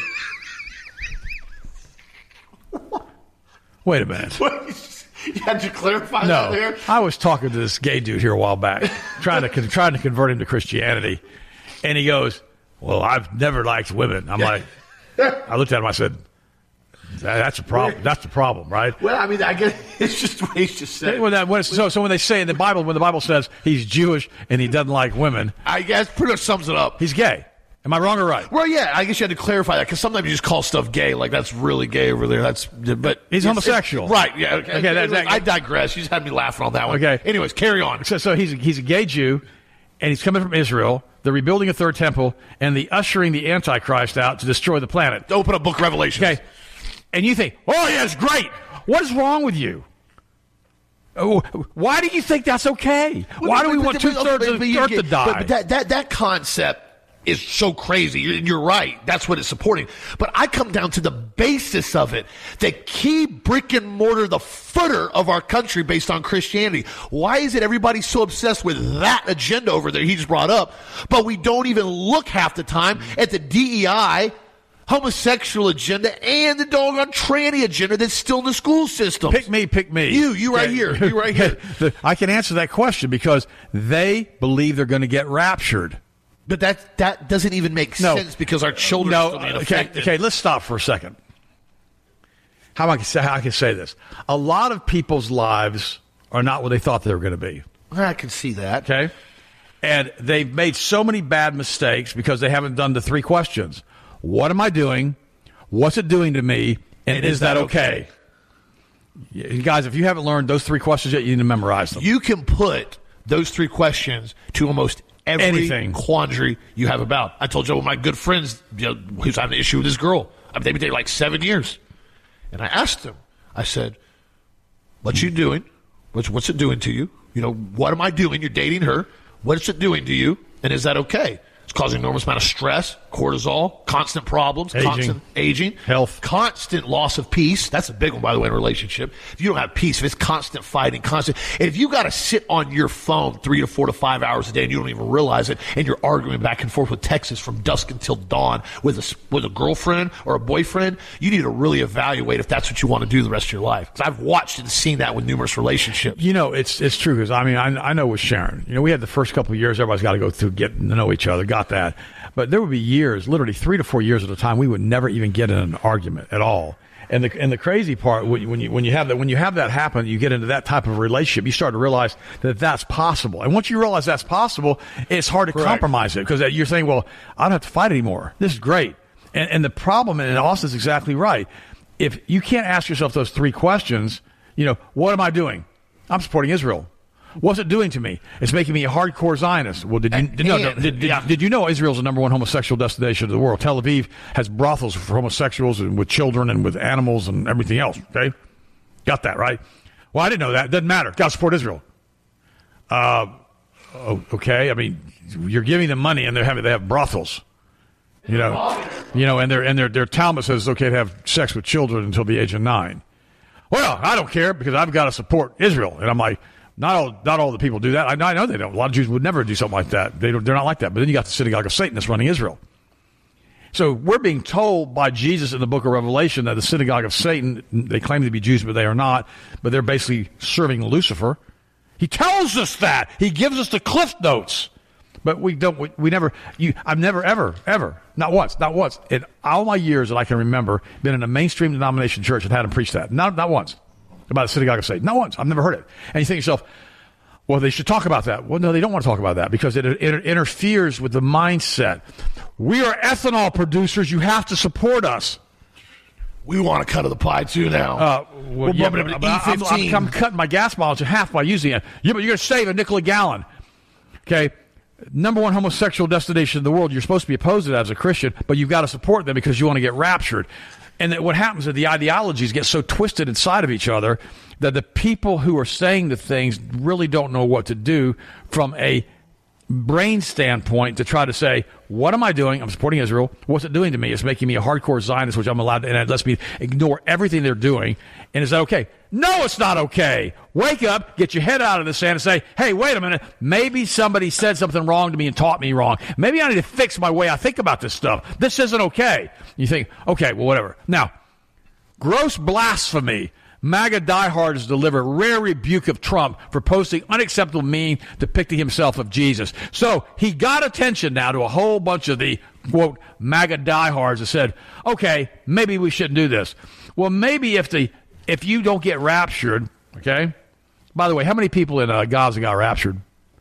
Wait a minute. You had to clarify that there? I was talking to this gay dude here a while back, trying to convert him to Christianity, and he goes, "Well, I've never liked women." I'm like, I looked at him. I said, "That's a problem. That's the problem, right?" Well, I mean, I guess it's just the way he's just said. So when they say in the Bible, when the Bible says he's Jewish and he doesn't like women, I guess pretty much sums it up. He's gay. Am I wrong or right? Well, yeah, I guess you had to clarify that because sometimes you just call stuff gay, like that's really gay over there. But he's homosexual, right? Yeah. Okay. I digress. You just had me laughing on that one. Okay. Anyways, carry on. So he's a gay Jew, and he's coming from Israel. They're rebuilding a third temple, and they're ushering the Antichrist out to destroy the planet. Open up Book of Revelation. Okay. And you think, oh yeah, it's great. What is wrong with you? Why do you think that's okay? Why do we want 2/3 of the earth to die? But that concept is so crazy. You're right. That's what it's supporting. But I come down to the basis of it. The key brick and mortar, the footer of our country based on Christianity. Why is it everybody's so obsessed with that agenda over there he just brought up, but we don't even look half the time at the DEI, homosexual agenda, and the doggone tranny agenda that's still in the school system? Pick me. You right here. You right here. I can answer that question because they believe they're going to get raptured. But that doesn't even make sense because our children are still being affected. Okay, let's stop for a second. How I can say this. A lot of people's lives are not what they thought they were going to be. I can see that. Okay? And they've made so many bad mistakes because they haven't done the 3 questions. What am I doing? What's it doing to me? And is that okay? You guys, if you haven't learned those 3 questions yet, you need to memorize them. You can put those 3 questions to almost every quandary you have about. I told you one of my good friends who's having an issue with his girl. They've been dating like 7 years. And I asked him, I said, what you doing? What's it doing to you? What am I doing? You're dating her. What's it doing to you? And is that okay? It's causing an enormous amount of stress, cortisol, constant problems, constant aging, health, constant loss of peace. That's a big one, by the way, in a relationship. If you don't have peace, if it's constant fighting, and if you got to sit on your phone 3 to 4 to 5 hours a day and you don't even realize it, and you're arguing back and forth with texts from dusk until dawn with a girlfriend or a boyfriend, you need to really evaluate if that's what you want to do the rest of your life. Because I've watched and seen that with numerous relationships. It's true because I know with Sharon, we had the first couple of years everybody's got to go through getting to know each other. Got that. But there would be years, literally 3 to 4 years at a time, we would never even get in an argument at all. And the crazy part, when you have that happen, you get into that type of relationship, you start to realize that that's possible. And once you realize that's possible, it's hard to compromise it because you're saying, well, I don't have to fight anymore. This is great. And the problem, and Austin's exactly right, if you can't ask yourself those 3 questions, what am I doing? I'm supporting Israel. What's it doing to me? It's making me a hardcore Zionist. Well, did you know Israel's the number 1 homosexual destination of the world? Tel Aviv has brothels for homosexuals and with children and with animals and everything else. Okay, got that right? Well, I didn't know that. Doesn't matter. Got to support Israel. Okay. I mean, you're giving them money and they have brothels. And their Talmud says it's okay to have sex with children until the age of 9. Well, I don't care because I've got to support Israel, and I'm like. Not all the people do that. I know they don't. A lot of Jews would never do something like that. They're not like that. But then you got the synagogue of Satan that's running Israel. So we're being told by Jesus in the book of Revelation that the synagogue of Satan, they claim to be Jews, but they are not. But they're basically serving Lucifer. He tells us that. He gives us the Cliff Notes. But I've never, ever, not once, in all my years that I can remember, been in a mainstream denomination church and had them preach that. Not once. About the synagogue of Satan. Not once. I've never heard it. And you think to yourself, well, they should talk about that. Well, no, they don't want to talk about that because it interferes with the mindset. We are ethanol producers. You have to support us. We want a cut of the pie, too, now. I'm cutting my gas mileage in half by using it. Yeah, but you're going to save a nickel a gallon. Okay? Number 1 homosexual destination in the world. You're supposed to be opposed to that as a Christian, but you've got to support them because you want to get raptured. And what happens is the ideologies get so twisted inside of each other that the people who are saying the things really don't know what to do from a brain standpoint to try to say, what am I doing? I'm supporting Israel. What's it doing to me? It's making me a hardcore Zionist, which I'm allowed to, and it lets me ignore everything they're doing. And is that okay? No, it's not okay. Wake up, get your head out of the sand and say, hey, wait a minute. Maybe somebody said something wrong to me and taught me wrong. Maybe I need to fix my way I think about this stuff. This isn't okay. You think, okay, well, whatever. Now, gross blasphemy. MAGA diehards deliver rare rebuke of Trump for posting unacceptable meme depicting himself of Jesus. So he got attention now to a whole bunch of the, quote, MAGA diehards that said, okay, maybe we shouldn't do this. Well, maybe if you don't get raptured, okay? By the way, how many people in Gaza got raptured?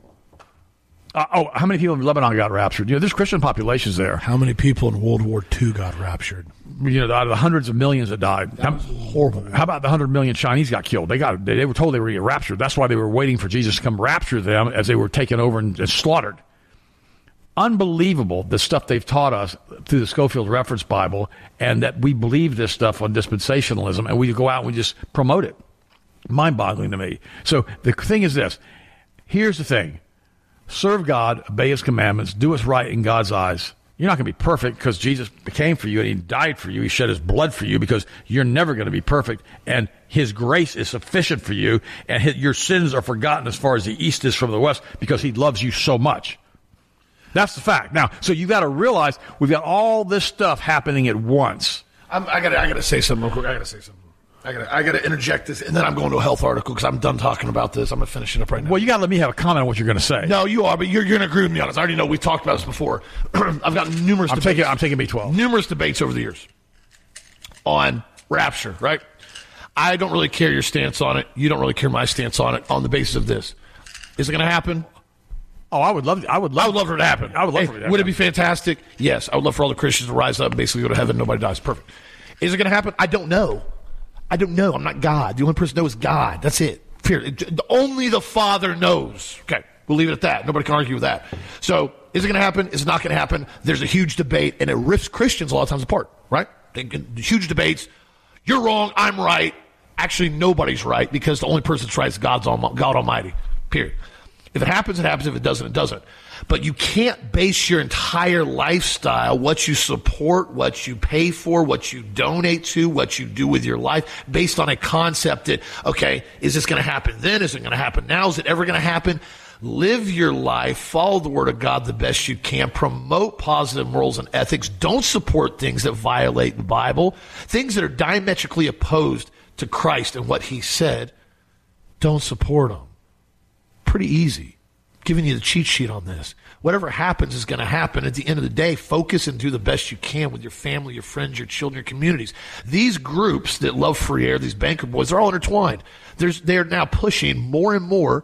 How many people in Lebanon got raptured? There's Christian populations there. How many people in World War II got raptured? Out of the hundreds of millions that died. That was horrible. How about the 100 million Chinese got killed? They were told they were going to get raptured. That's why they were waiting for Jesus to come rapture them as they were taken over and slaughtered. Unbelievable, the stuff they've taught us through the Schofield Reference Bible, and that we believe this stuff on dispensationalism, and we go out and we just promote it. Mind-boggling to me. So the thing is this. Here's the thing. Serve God, obey his commandments, do what's right in God's eyes. You're not going to be perfect because Jesus came for you and he died for you. He shed his blood for you because you're never going to be perfect. And his grace is sufficient for you. And your sins are forgotten as far as the east is from the west because he loves you so much. That's the fact. Now, so you got to realize we've got all this stuff happening at once. I got to say something real quick. I gotta interject this, and then I'm going to a health article because I'm done talking about this. I'm going to finish it up right now. Well, you got to let me have a comment on what you're going to say. No, you are, but you're going to agree with me on this. I already know we've talked about this before. I've got numerous debates. I'm taking B12. Numerous debates over the years on rapture, right? I don't really care your stance on it. You don't really care my stance on it on the basis of this. Is it going to happen? Oh, I would love for it to happen. I would love for it to happen. Would it be fantastic? Yes. I would love for all the Christians to rise up and basically go to heaven. Nobody dies. Perfect. Is it going to happen? I don't know. I'm not God. The only person who knows is God. That's it. Period. Only the Father knows. Okay. We'll leave it at that. Nobody can argue with that. So, is it going to happen? Is it not going to happen? There's a huge debate, and it rips Christians a lot of times apart, right? Huge debates. You're wrong. I'm right. Actually, nobody's right because the only person that's right is God Almighty. Period. If it happens, it happens. If it doesn't, it doesn't. But you can't base your entire lifestyle, what you support, what you pay for, what you donate to, what you do with your life, based on a concept that, okay, is this going to happen then? Is it going to happen now? Is it ever going to happen? Live your life, follow the Word of God the best you can, promote positive morals and ethics. Don't support things that violate the Bible, things that are diametrically opposed to Christ and what He said. Don't support them. Pretty easy. Giving you the cheat sheet on this. Whatever happens is going to happen. At the end of the day, focus and do the best you can with your family, your friends, your children, your communities. These groups that love free air, these banker boys, they're all intertwined. They're now pushing more and more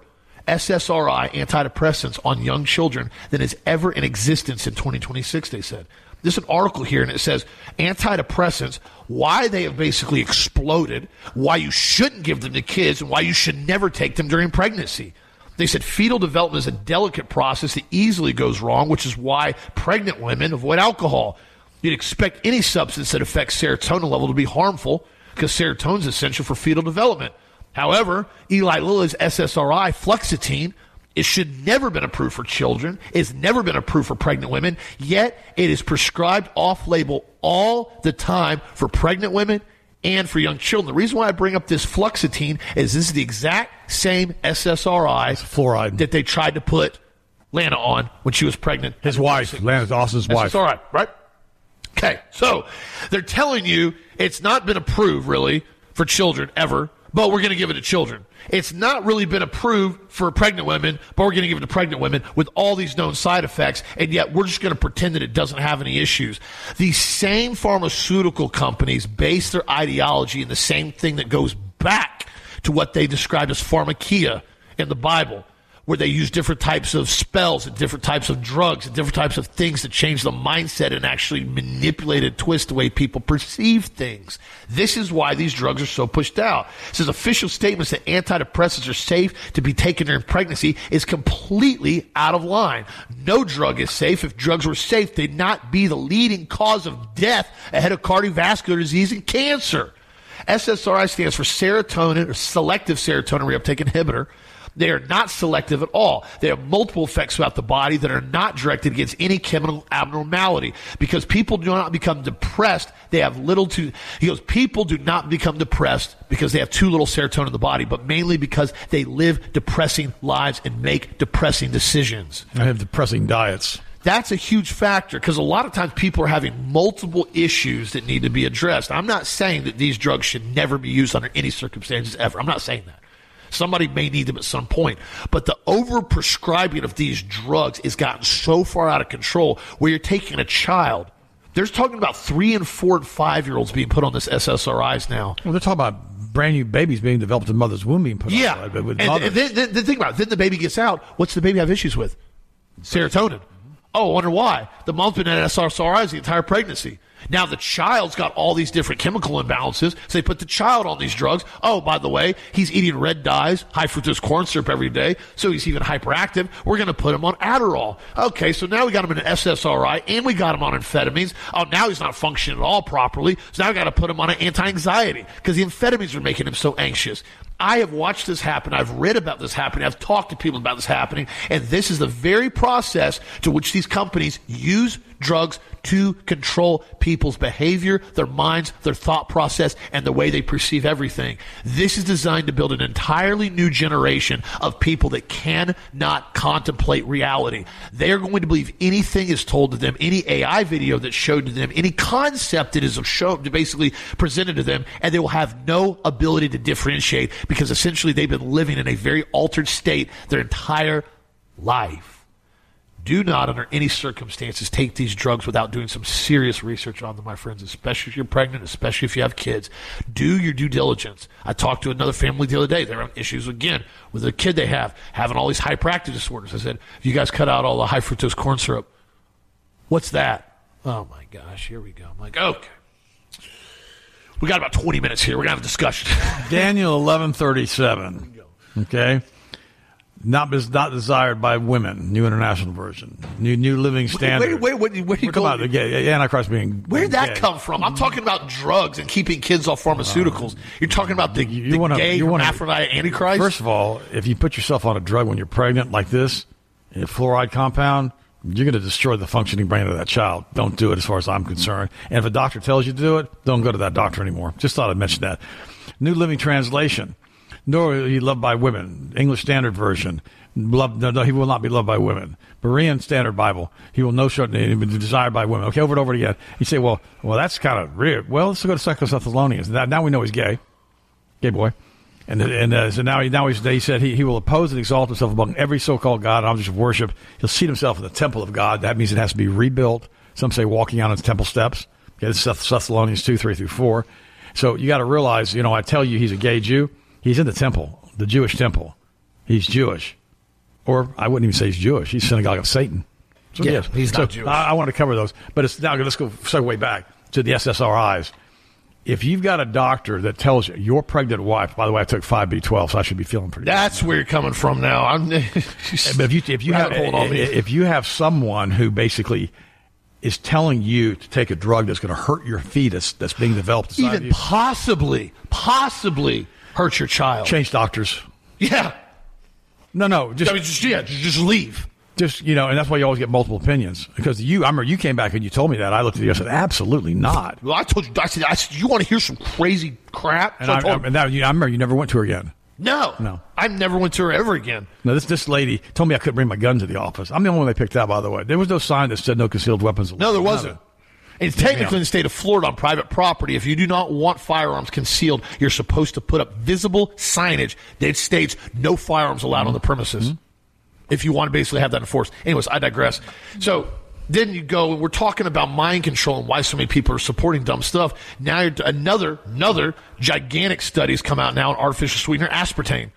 SSRI antidepressants on young children than is ever in existence in 2026, they said. There's an article here, and it says antidepressants, why they have basically exploded, why you shouldn't give them to kids, and why you should never take them during pregnancy. They said fetal development is a delicate process that easily goes wrong, which is why pregnant women avoid alcohol. You'd expect any substance that affects serotonin level to be harmful because serotonin is essential for fetal development. However, Eli Lilly's SSRI, fluoxetine, it should never been approved for children. It's never been approved for pregnant women, yet it is prescribed off-label all the time for pregnant women and for young children. The reason why I bring up this fluoxetine is this is the exact same SSRI fluoride that they tried to put Lana on when she was pregnant. His wife, Lana Dawson's wife. SSRI, right? Okay, so they're telling you it's not been approved really for children ever, but we're going to give it to children. It's not really been approved for pregnant women, but we're going to give it to pregnant women with all these known side effects, and yet we're just going to pretend that it doesn't have any issues. These same pharmaceutical companies base their ideology in the same thing that goes back to what they described as pharmakia in the Bible, where they use different types of spells and different types of drugs and different types of things to change the mindset and actually manipulate and twist the way people perceive things. This is why these drugs are so pushed out. It says official statements that antidepressants are safe to be taken during pregnancy is completely out of line. No drug is safe. If drugs were safe, they'd not be the leading cause of death ahead of cardiovascular disease and cancer. SSRI stands for serotonin or selective serotonin reuptake inhibitor. They are not selective at all. They have multiple effects throughout the body that are not directed against any chemical abnormality. Because people do not become depressed, they have little to... He goes, people do not become depressed because they have too little serotonin in the body, but mainly because they live depressing lives and make depressing decisions. I have depressing diets. That's a huge factor because a lot of times people are having multiple issues that need to be addressed. I'm not saying that these drugs should never be used under any circumstances ever. I'm not saying that. Somebody may need them at some point. But the over-prescribing of these drugs has gotten so far out of control where you're taking a child. There's talking about 3 and 4 and 5-year-olds being put on this SSRIs now. Well, they're talking about brand new babies being developed in the mother's womb being put on. Yeah. And then think about it. Then the baby gets out. What's the baby have issues with? Serotonin. Oh, I wonder why. The mom's been on SSRIs the entire pregnancy. Now the child's got all these different chemical imbalances, so they put the child on these drugs. Oh, by the way, he's eating red dyes, high fructose corn syrup every day, so he's even hyperactive. We're going to put him on Adderall. Okay, so now we got him in an SSRI, and we got him on amphetamines. Oh, now he's not functioning at all properly, so now we got to put him on an anti-anxiety because the amphetamines are making him so anxious. I have watched this happen. I've read about this happening. I've talked to people about this happening, and this is the very process to which these companies use drugs to control people's behavior, their minds, their thought process, and the way they perceive everything. This is designed to build an entirely new generation of people that cannot contemplate reality. They are going to believe anything is told to them, any AI video that's showed to them, any concept that is basically presented to them, and they will have no ability to differentiate because essentially they've been living in a very altered state their entire life. Do not, under any circumstances, take these drugs without doing some serious research on them, my friends, especially if you're pregnant, especially if you have kids. Do your due diligence. I talked to another family the other day. They're having issues, again, with a kid they have, having all these hyperactive disorders. I said, if you guys cut out all the high fructose corn syrup, what's that? Oh, my gosh, here we go. I'm like, okay. We got about 20 minutes here. We're going to have a discussion. Daniel 11:37. Okay. Not desired by women. New International Version. New Living Standard. Wait, where you go? About the Antichrist being. Where'd that gay. come from? I'm talking about drugs and keeping kids off pharmaceuticals. You're talking about the gay hermaphrodite Antichrist? First of all, if you put yourself on a drug when you're pregnant like this, a fluoride compound, you're going to destroy the functioning brain of that child. Don't do it as far as I'm concerned. And if a doctor tells you to do it, don't go to that doctor anymore. Just thought I'd mention that. New Living Translation. Nor will he loved by women. English Standard Version. No, he will not be loved by women. Berean Standard Bible. He will no short be desired by women. Okay, over and over again. You say, well, that's kind of weird. Well, let's go to 2 Thessalonians. Now we know he's gay. Gay boy. And so now he said he will oppose and exalt himself among every so-called God and object of worship. He'll seat himself in the temple of God. That means it has to be rebuilt. Some say walking on its temple steps. Okay, this is Thessalonians 2:3-4. So you got to realize, I tell you he's a gay Jew. He's in the temple, the Jewish temple. He's Jewish. Or I wouldn't even say he's Jewish. He's synagogue of Satan. So yeah, he's not Jewish. I want to cover those. But let's go segue back to the SSRIs. If you've got a doctor that tells you your pregnant wife, by the way, I took 5B12, so I should be feeling pretty That's good. Where you're coming from now. But if you have someone who basically is telling you to take a drug that's going to hurt your fetus that's being developed inside even you, possibly hurt your child. Change doctors. Yeah. No, just leave. And that's why you always get multiple opinions. Because I remember you came back and you told me that. I looked at you and said, absolutely not. Well, I told you, I said, you want to hear some crazy crap? And I remember you never went to her again. No. I never went to her ever again. No, this lady told me I couldn't bring my gun to the office. I'm the only one they picked out, by the way. There was no sign that said no concealed weapons. No, there wasn't. And technically in the state of Florida on private property, if you do not want firearms concealed, you're supposed to put up visible signage that states no firearms allowed on the premises. Mm-hmm. If you want to basically have that enforced. Anyways, I digress. So then you go, and we're talking about mind control and why so many people are supporting dumb stuff. Now another gigantic studies come out now on artificial sweetener, aspartame.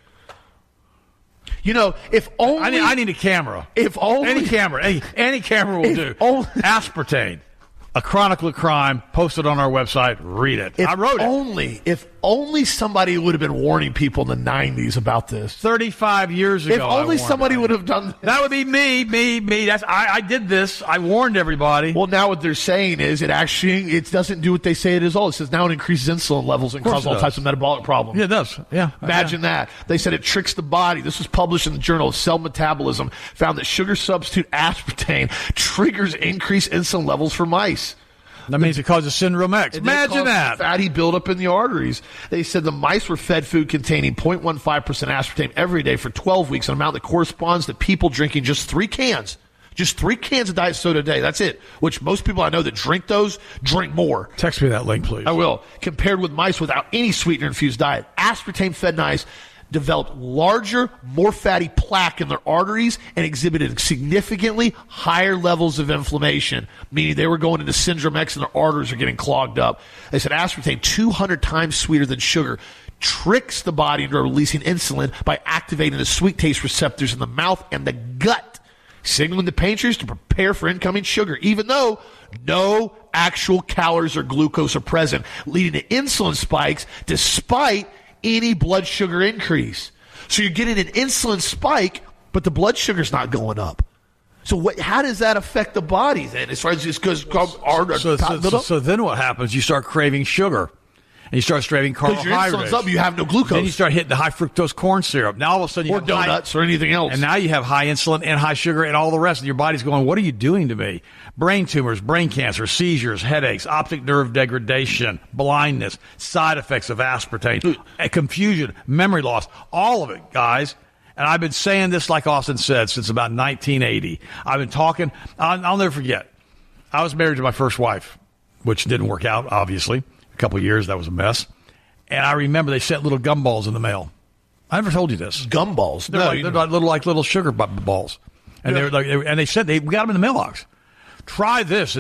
If only... I need a camera. If only... Any camera will do. Aspartame. A Chronicle of Crime, posted on our website. Read it. I wrote it. If only somebody would have been warning people in the 90s about this. 35 years ago. If only somebody would have done this. That would be me. I did this. I warned everybody. Well, now what they're saying is it doesn't do what they say it is all. It says now it increases insulin levels and causes all types of metabolic problems. Yeah, it does. Yeah. Imagine that. They said it tricks the body. This was published in the Journal of Cell Metabolism, found that sugar substitute aspartame triggers increased insulin levels for mice. That means it causes syndrome X. Imagine that. Fatty buildup in the arteries. They said the mice were fed food containing 0.15% aspartame every day for 12 weeks, an amount that corresponds to people drinking just 3 cans. Just 3 cans of diet soda a day. That's it. Which most people I know that drink those drink more. Text me that link, please. I will. Compared with mice without any sweetener-infused diet, aspartame-fed mice developed larger, more fatty plaque in their arteries and exhibited significantly higher levels of inflammation, meaning they were going into syndrome X and their arteries are getting clogged up. They said aspartame, 200 times sweeter than sugar, tricks the body into releasing insulin by activating the sweet taste receptors in the mouth and the gut, signaling the pancreas to prepare for incoming sugar, even though no actual calories or glucose are present, leading to insulin spikes despite any blood sugar increase. So you're getting an insulin spike, but the blood sugar's not going up. So how does that affect the body then? As far as this goes, so then what happens? You start craving sugar. And you start straining Because your carbohydrates. insulin's up, you have no glucose. Then you start hitting the high fructose corn syrup. Now all of a sudden you or have donuts or anything else. And now you have high insulin and high sugar and all the rest. And your body's going, what are you doing to me? Brain tumors, brain cancer, seizures, headaches, optic nerve degradation, blindness, side effects of aspartame, confusion, memory loss, all of it, guys. And I've been saying this, like Austin said, since about 1980. I've been talking. I'll never forget. I was married to my first wife, which didn't work out, obviously. A couple of years, that was a mess. And I remember they sent little gumballs in the mail. I never told you this. Gumballs? They're like little sugar balls. And they said we got them in the mailbox. Try this.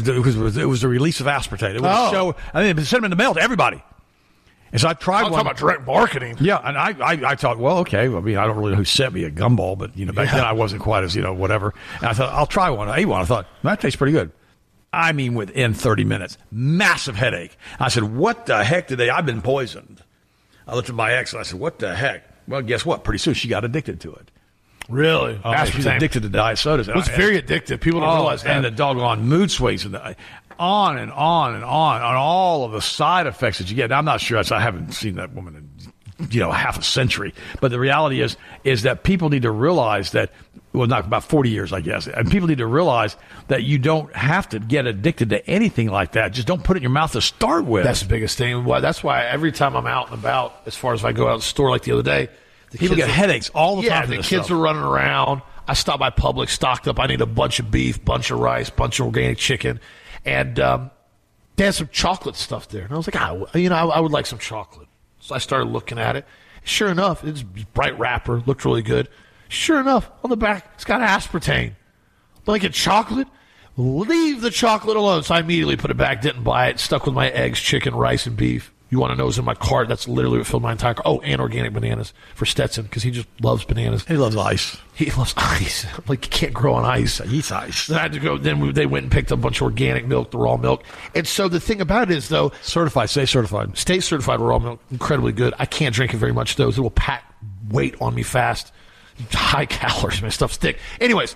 It was the release of aspartame. It was show. I mean, they sent them in the mail to everybody. And so I tried one. Talking about direct marketing. Yeah, and I thought, well, okay. I mean, I don't really know who sent me a gumball, but back then I wasn't quite as whatever. And I thought I'll try one. I ate one. I thought that tastes pretty good. I mean, within 30 minutes, massive headache. I said, what the heck did I've been poisoned. I looked at my ex and I said, what the heck? Well, guess what? Pretty soon she got addicted to it. Really? She's addicted to diet sodas. It's very addictive. People don't realize that. And the doggone mood swings and on and on and on all of the side effects that you get. Now, I'm not sure. I haven't seen that woman in half a century. But the reality is that people need to realize that, well, not about 40 years, I guess. And people need to realize that you don't have to get addicted to anything like that. Just don't put it in your mouth to start with. That's the biggest thing. Well, that's why every time I'm out and about, as far as if I go out to the store like the other day, people get headaches all the time. Yeah, the kids are running around. I stop by Publix, stocked up. I need a bunch of beef, bunch of rice, bunch of organic chicken. And they had some chocolate stuff there. And I was like, I would like some chocolate. So I started looking at it. Sure enough, it's bright wrapper, looked really good. Sure enough, on the back, it's got aspartame. Like a chocolate? Leave the chocolate alone. So I immediately put it back, didn't buy it, stuck with my eggs, chicken, rice, and beef. You want to know what's in my cart? That's literally what filled my entire cart. Oh, and organic bananas for Stetson because he just loves bananas. He loves ice. He loves ice. I'm like, you can't grow on ice. He eats ice. Then I had to go. Then they went and picked up a bunch of organic milk, the raw milk. And so the thing about it is, though, certified, stay certified. Stay certified raw milk, incredibly good. I can't drink it very much, though. It will pack weight on me fast. High calories, my stuff's thick. Anyways.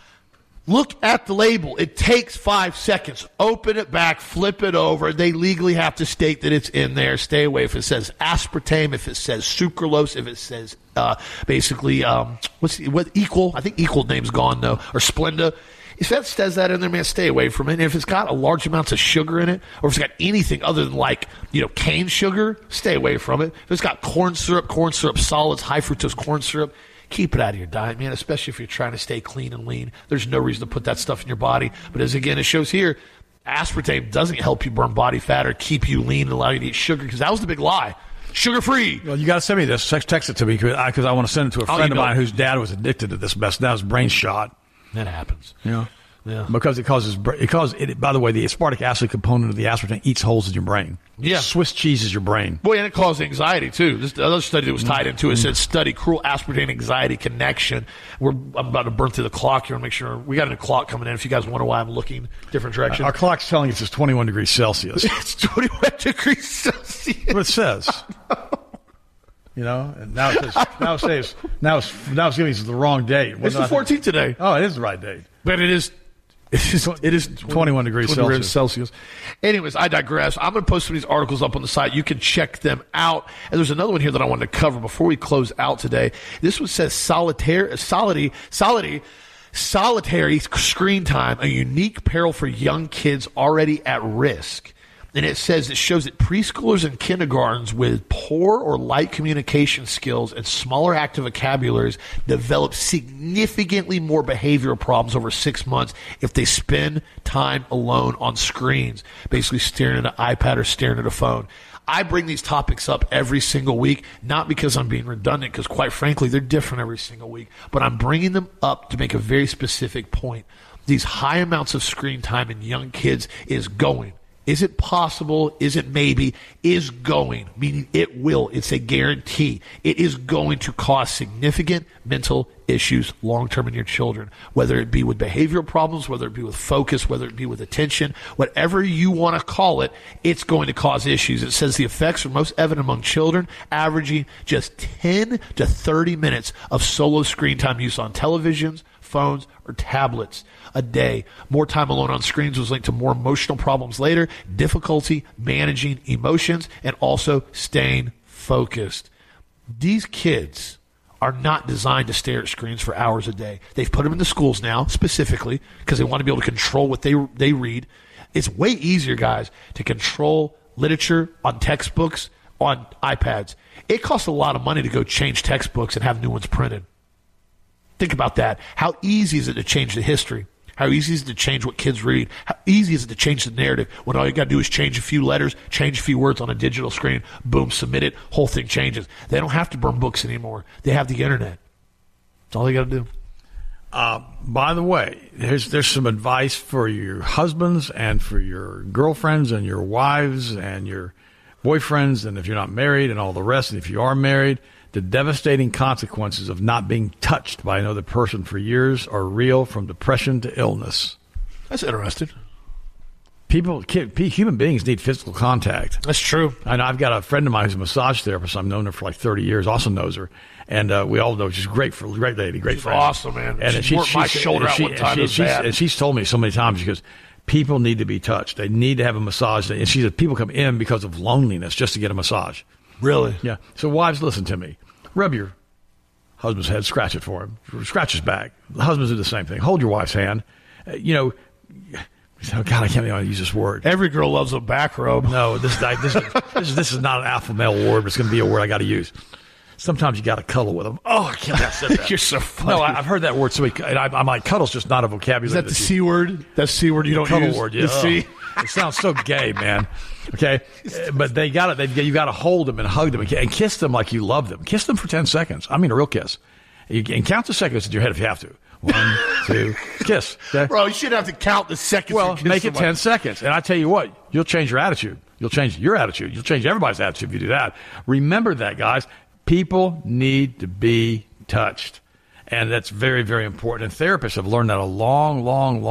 Look at the label. It takes 5 seconds. Open it back, flip it over. They legally have to state that it's in there. Stay away if it says aspartame, if it says sucralose, if it says what Equal? I think Equal name's gone though, or Splenda. If that says that in there, man, stay away from it. And if it's got a large amounts of sugar in it, or if it's got anything other than cane sugar, stay away from it. If it's got corn syrup solids, high fructose corn syrup, keep it out of your diet, man, especially if you're trying to stay clean and lean. There's no reason to put that stuff in your body. But as again, it shows here, aspartame doesn't help you burn body fat or keep you lean and allow you to eat sugar, because that was the big lie. Sugar-free. Well, you got to send me this. Text it to me because I want to send it to a friend of mine whose dad was addicted to this mess. Now his brain's shot. That happens. Yeah. Because by the way, the aspartic acid component of the aspartame eats holes in your brain. Yeah. Swiss cheese is your brain. Boy, and it causes anxiety, too. The other study that was tied into it said study cruel aspartame anxiety connection. I'm about to burn through the clock here and make sure. We got a new clock coming in if you guys wonder why I'm looking different direction. Our clock's telling us it's 21 degrees Celsius. It's 21 degrees Celsius. What it says. And now it's giving us the wrong date. It's the 14th today. Oh, it is the right date. But it is 21 degrees Celsius. Anyways, I digress. I'm going to post some of these articles up on the site. You can check them out. And there's another one here that I wanted to cover before we close out today. This one says solitary screen time, a unique peril for young kids already at risk. And it shows that preschoolers and kindergartens with poor or light communication skills and smaller active vocabularies develop significantly more behavioral problems over 6 months if they spend time alone on screens, basically staring at an iPad or staring at a phone. I bring these topics up every single week, not because I'm being redundant, because quite frankly, they're different every single week, but I'm bringing them up to make a very specific point. These high amounts of screen time in young kids is going. Is it possible? Is it maybe? Is going, meaning it will. It's a guarantee. It is going to cause significant mental issues long-term in your children, whether it be with behavioral problems, whether it be with focus, whether it be with attention, whatever you want to call it, it's going to cause issues. It says the effects are most evident among children, averaging just 10 to 30 minutes of solo screen time use on televisions, phones, or tablets a day. More time alone on screens was linked to more emotional problems later, difficulty managing emotions, and also staying focused. These kids are not designed to stare at screens for hours a day. They've put them in the schools now, specifically, because they want to be able to control what they read. It's way easier, guys, to control literature on textbooks on iPads. It costs a lot of money to go change textbooks and have new ones printed. Think about that. How easy is it to change the history? How easy is it to change what kids read? How easy is it to change the narrative when all you got to do is change a few letters, change a few words on a digital screen, boom, submit it, whole thing changes. They don't have to burn books anymore. They have the internet. That's all they got to do. By the way, there's some advice for your husbands and for your girlfriends and your wives and your boyfriends, and if you're not married and all the rest, and if you are married, the devastating consequences of not being touched by another person for years are real, from depression to illness. That's interesting. Human beings need physical contact. That's true. And I've got a friend of mine who's a massage therapist. I've known her for like 30 years, also knows her. And we all know she's great lady, great friend. Awesome, man. And she worked my shoulder out one time. And she's told me so many times, she goes, people need to be touched. They need to have a massage. And she said people come in because of loneliness just to get a massage. Really? Yeah. So wives, listen to me. Rub your husband's head, scratch it for him. Scratch his back. The husbands do the same thing. Hold your wife's hand. Oh God, I can't even use this word. Every girl loves a back rub. No, this is not an alpha male word, but it's going to be a word I got to use. Sometimes you got to cuddle with them. Oh, I can't say that. You're so funny. No, I've heard that word. So I'm like, cuddle's just not a vocabulary. Is that the C word? That C word you don't cuddle use? Word, yeah. The C? It sounds so gay, man. Okay, but they got it. You got to hold them and hug them and kiss them like you love them. Kiss them for 10 seconds. I mean, a real kiss. And count the seconds in your head if you have to. 1, 2, kiss. Okay? Bro, you shouldn't have to count the seconds. Well, make it 10 seconds. And I tell you what, you'll change your attitude. You'll change your attitude. You'll change everybody's attitude if you do that. Remember that, guys. People need to be touched. And that's very, very important. And therapists have learned that a long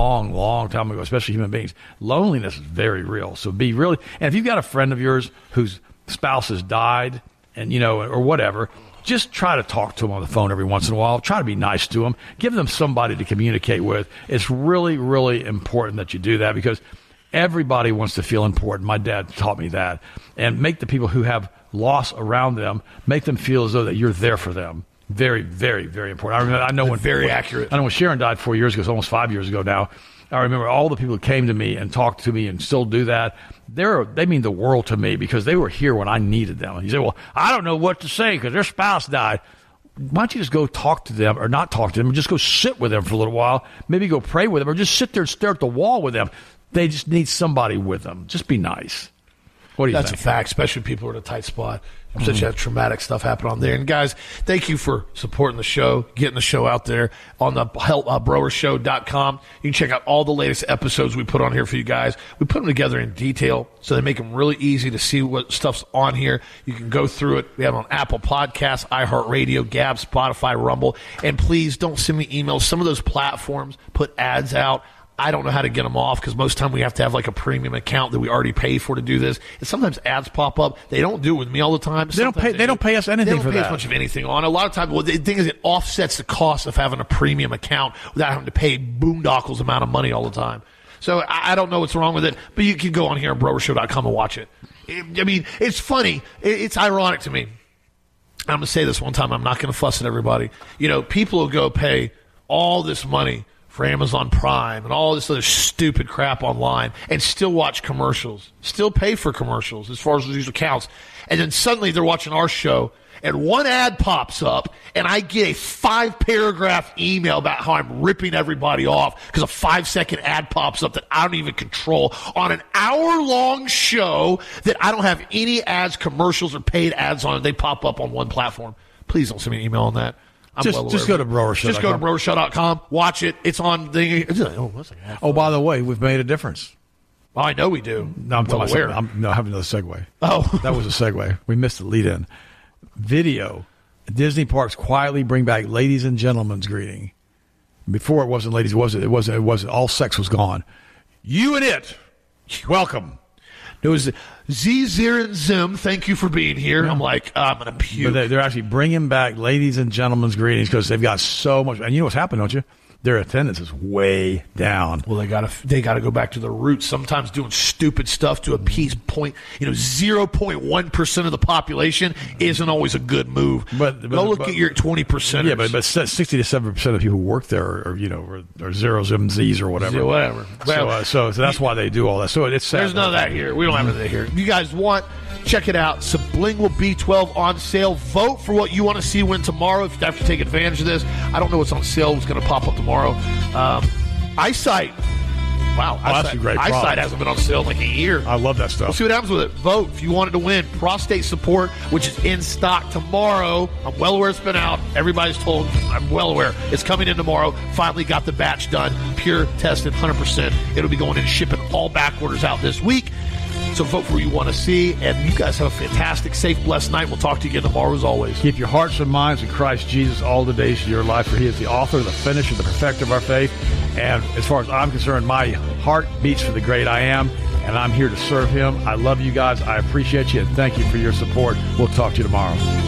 time ago, especially human beings. Loneliness is very real. So be really, and if you've got a friend of yours whose spouse has died and, or whatever, just try to talk to them on the phone every once in a while. Try to be nice to them. Give them somebody to communicate with. It's really, really important that you do that, because everybody wants to feel important. My dad taught me that. And make the people who have loss around them, make them feel as though that you're there for them. Very, very, very important. I know when accurate. I know when Sharon died 4 years ago, it's almost 5 years ago now. I remember all the people who came to me and talked to me and still do that. They mean the world to me, because they were here when I needed them. You say, well, I don't know what to say because their spouse died. Why don't you just go talk to them, or not talk to them, and just go sit with them for a little while, maybe go pray with them, or just sit there and stare at the wall with them. They just need somebody with them. Just be nice. What do you think? That's a fact, especially if people are in a tight spot. Such a traumatic stuff happened on there. And guys, thank you for supporting the show, getting the show out there on the browershow.com. You can check out all the latest episodes we put on here for you guys. We put them together in detail, so they make them really easy to see what stuff's on here. You can go through it. We have it on Apple Podcasts, iHeartRadio, Gab, Spotify, Rumble. And please don't send me emails. Some of those platforms put ads out. I don't know how to get them off, because most of the time we have to have like a premium account that we already pay for to do this. And sometimes ads pop up. They don't do it with me all the time. They don't pay us anything for that. They don't pay as much of anything on. A lot of times, well, the thing is, it offsets the cost of having a premium account without having to pay boondoggles amount of money all the time. So I don't know what's wrong with it, but you can go on here on browershow.com and watch it. I mean, it's funny. It's ironic to me. I'm going to say this one time. I'm not going to fuss at everybody. People will go pay all this money for Amazon Prime and all this other stupid crap online and still watch commercials, still pay for commercials as far as these accounts. And then suddenly they're watching our show and one ad pops up and I get a 5-paragraph email about how I'm ripping everybody off because a 5-second ad pops up that I don't even control on an hour-long show that I don't have any ads, commercials, or paid ads on. They pop up on one platform. Please don't send me an email on that. Just go to browershow.com. Just go to browershow.com. Watch it. It's on the. By the way, we've made a difference. Oh, I know we do. No, I'm talking about. I have another segue. Oh, that was a segue. We missed the lead in. Video. Disney parks quietly bring back ladies and gentlemen's greeting. Before it wasn't ladies. It wasn't. All sex was gone. You and it. Welcome. It was Z, Zir, and Zim. Thank you for being here. I'm like, I'm going to puke. But they're actually bringing back ladies and gentlemen's greetings because they've got so much. And you know what's happened, don't you? their attendance is way down. Well, they gotta go back to their roots. Sometimes doing stupid stuff to appease 0.1% of the population isn't always a good move. But go look at your 20%. Yeah, but 60 to 70% of the people who work there are zeros, Z's, or whatever. Yeah, whatever. So that's why they do all that. So it's sad. There's none of that here. We don't have anything here. If you guys want, check it out. Sublingual B12 on sale. Vote for what you want to see win tomorrow if you have to take advantage of this. I don't know what's on sale. What's going to pop up tomorrow. Eyesight. Wow. That's a great product. Eyesight hasn't been on sale in like a year. I love that stuff. We'll see what happens with it. Vote if you want it to win. Prostate support, which is in stock tomorrow. I'm well aware it's been out. Everybody's told. I'm well aware. It's coming in tomorrow. Finally got the batch done. Pure, tested, 100%. It'll be going in shipping all back orders out this week. So vote for what you want to see. And you guys have a fantastic, safe, blessed night. We'll talk to you again tomorrow as always. Keep your hearts and minds in Christ Jesus all the days of your life, for he is the author, the finisher, the perfecter of our faith. And as far as I'm concerned, my heart beats for the great I am, and I'm here to serve him. I love you guys. I appreciate you, and thank you for your support. We'll talk to you tomorrow.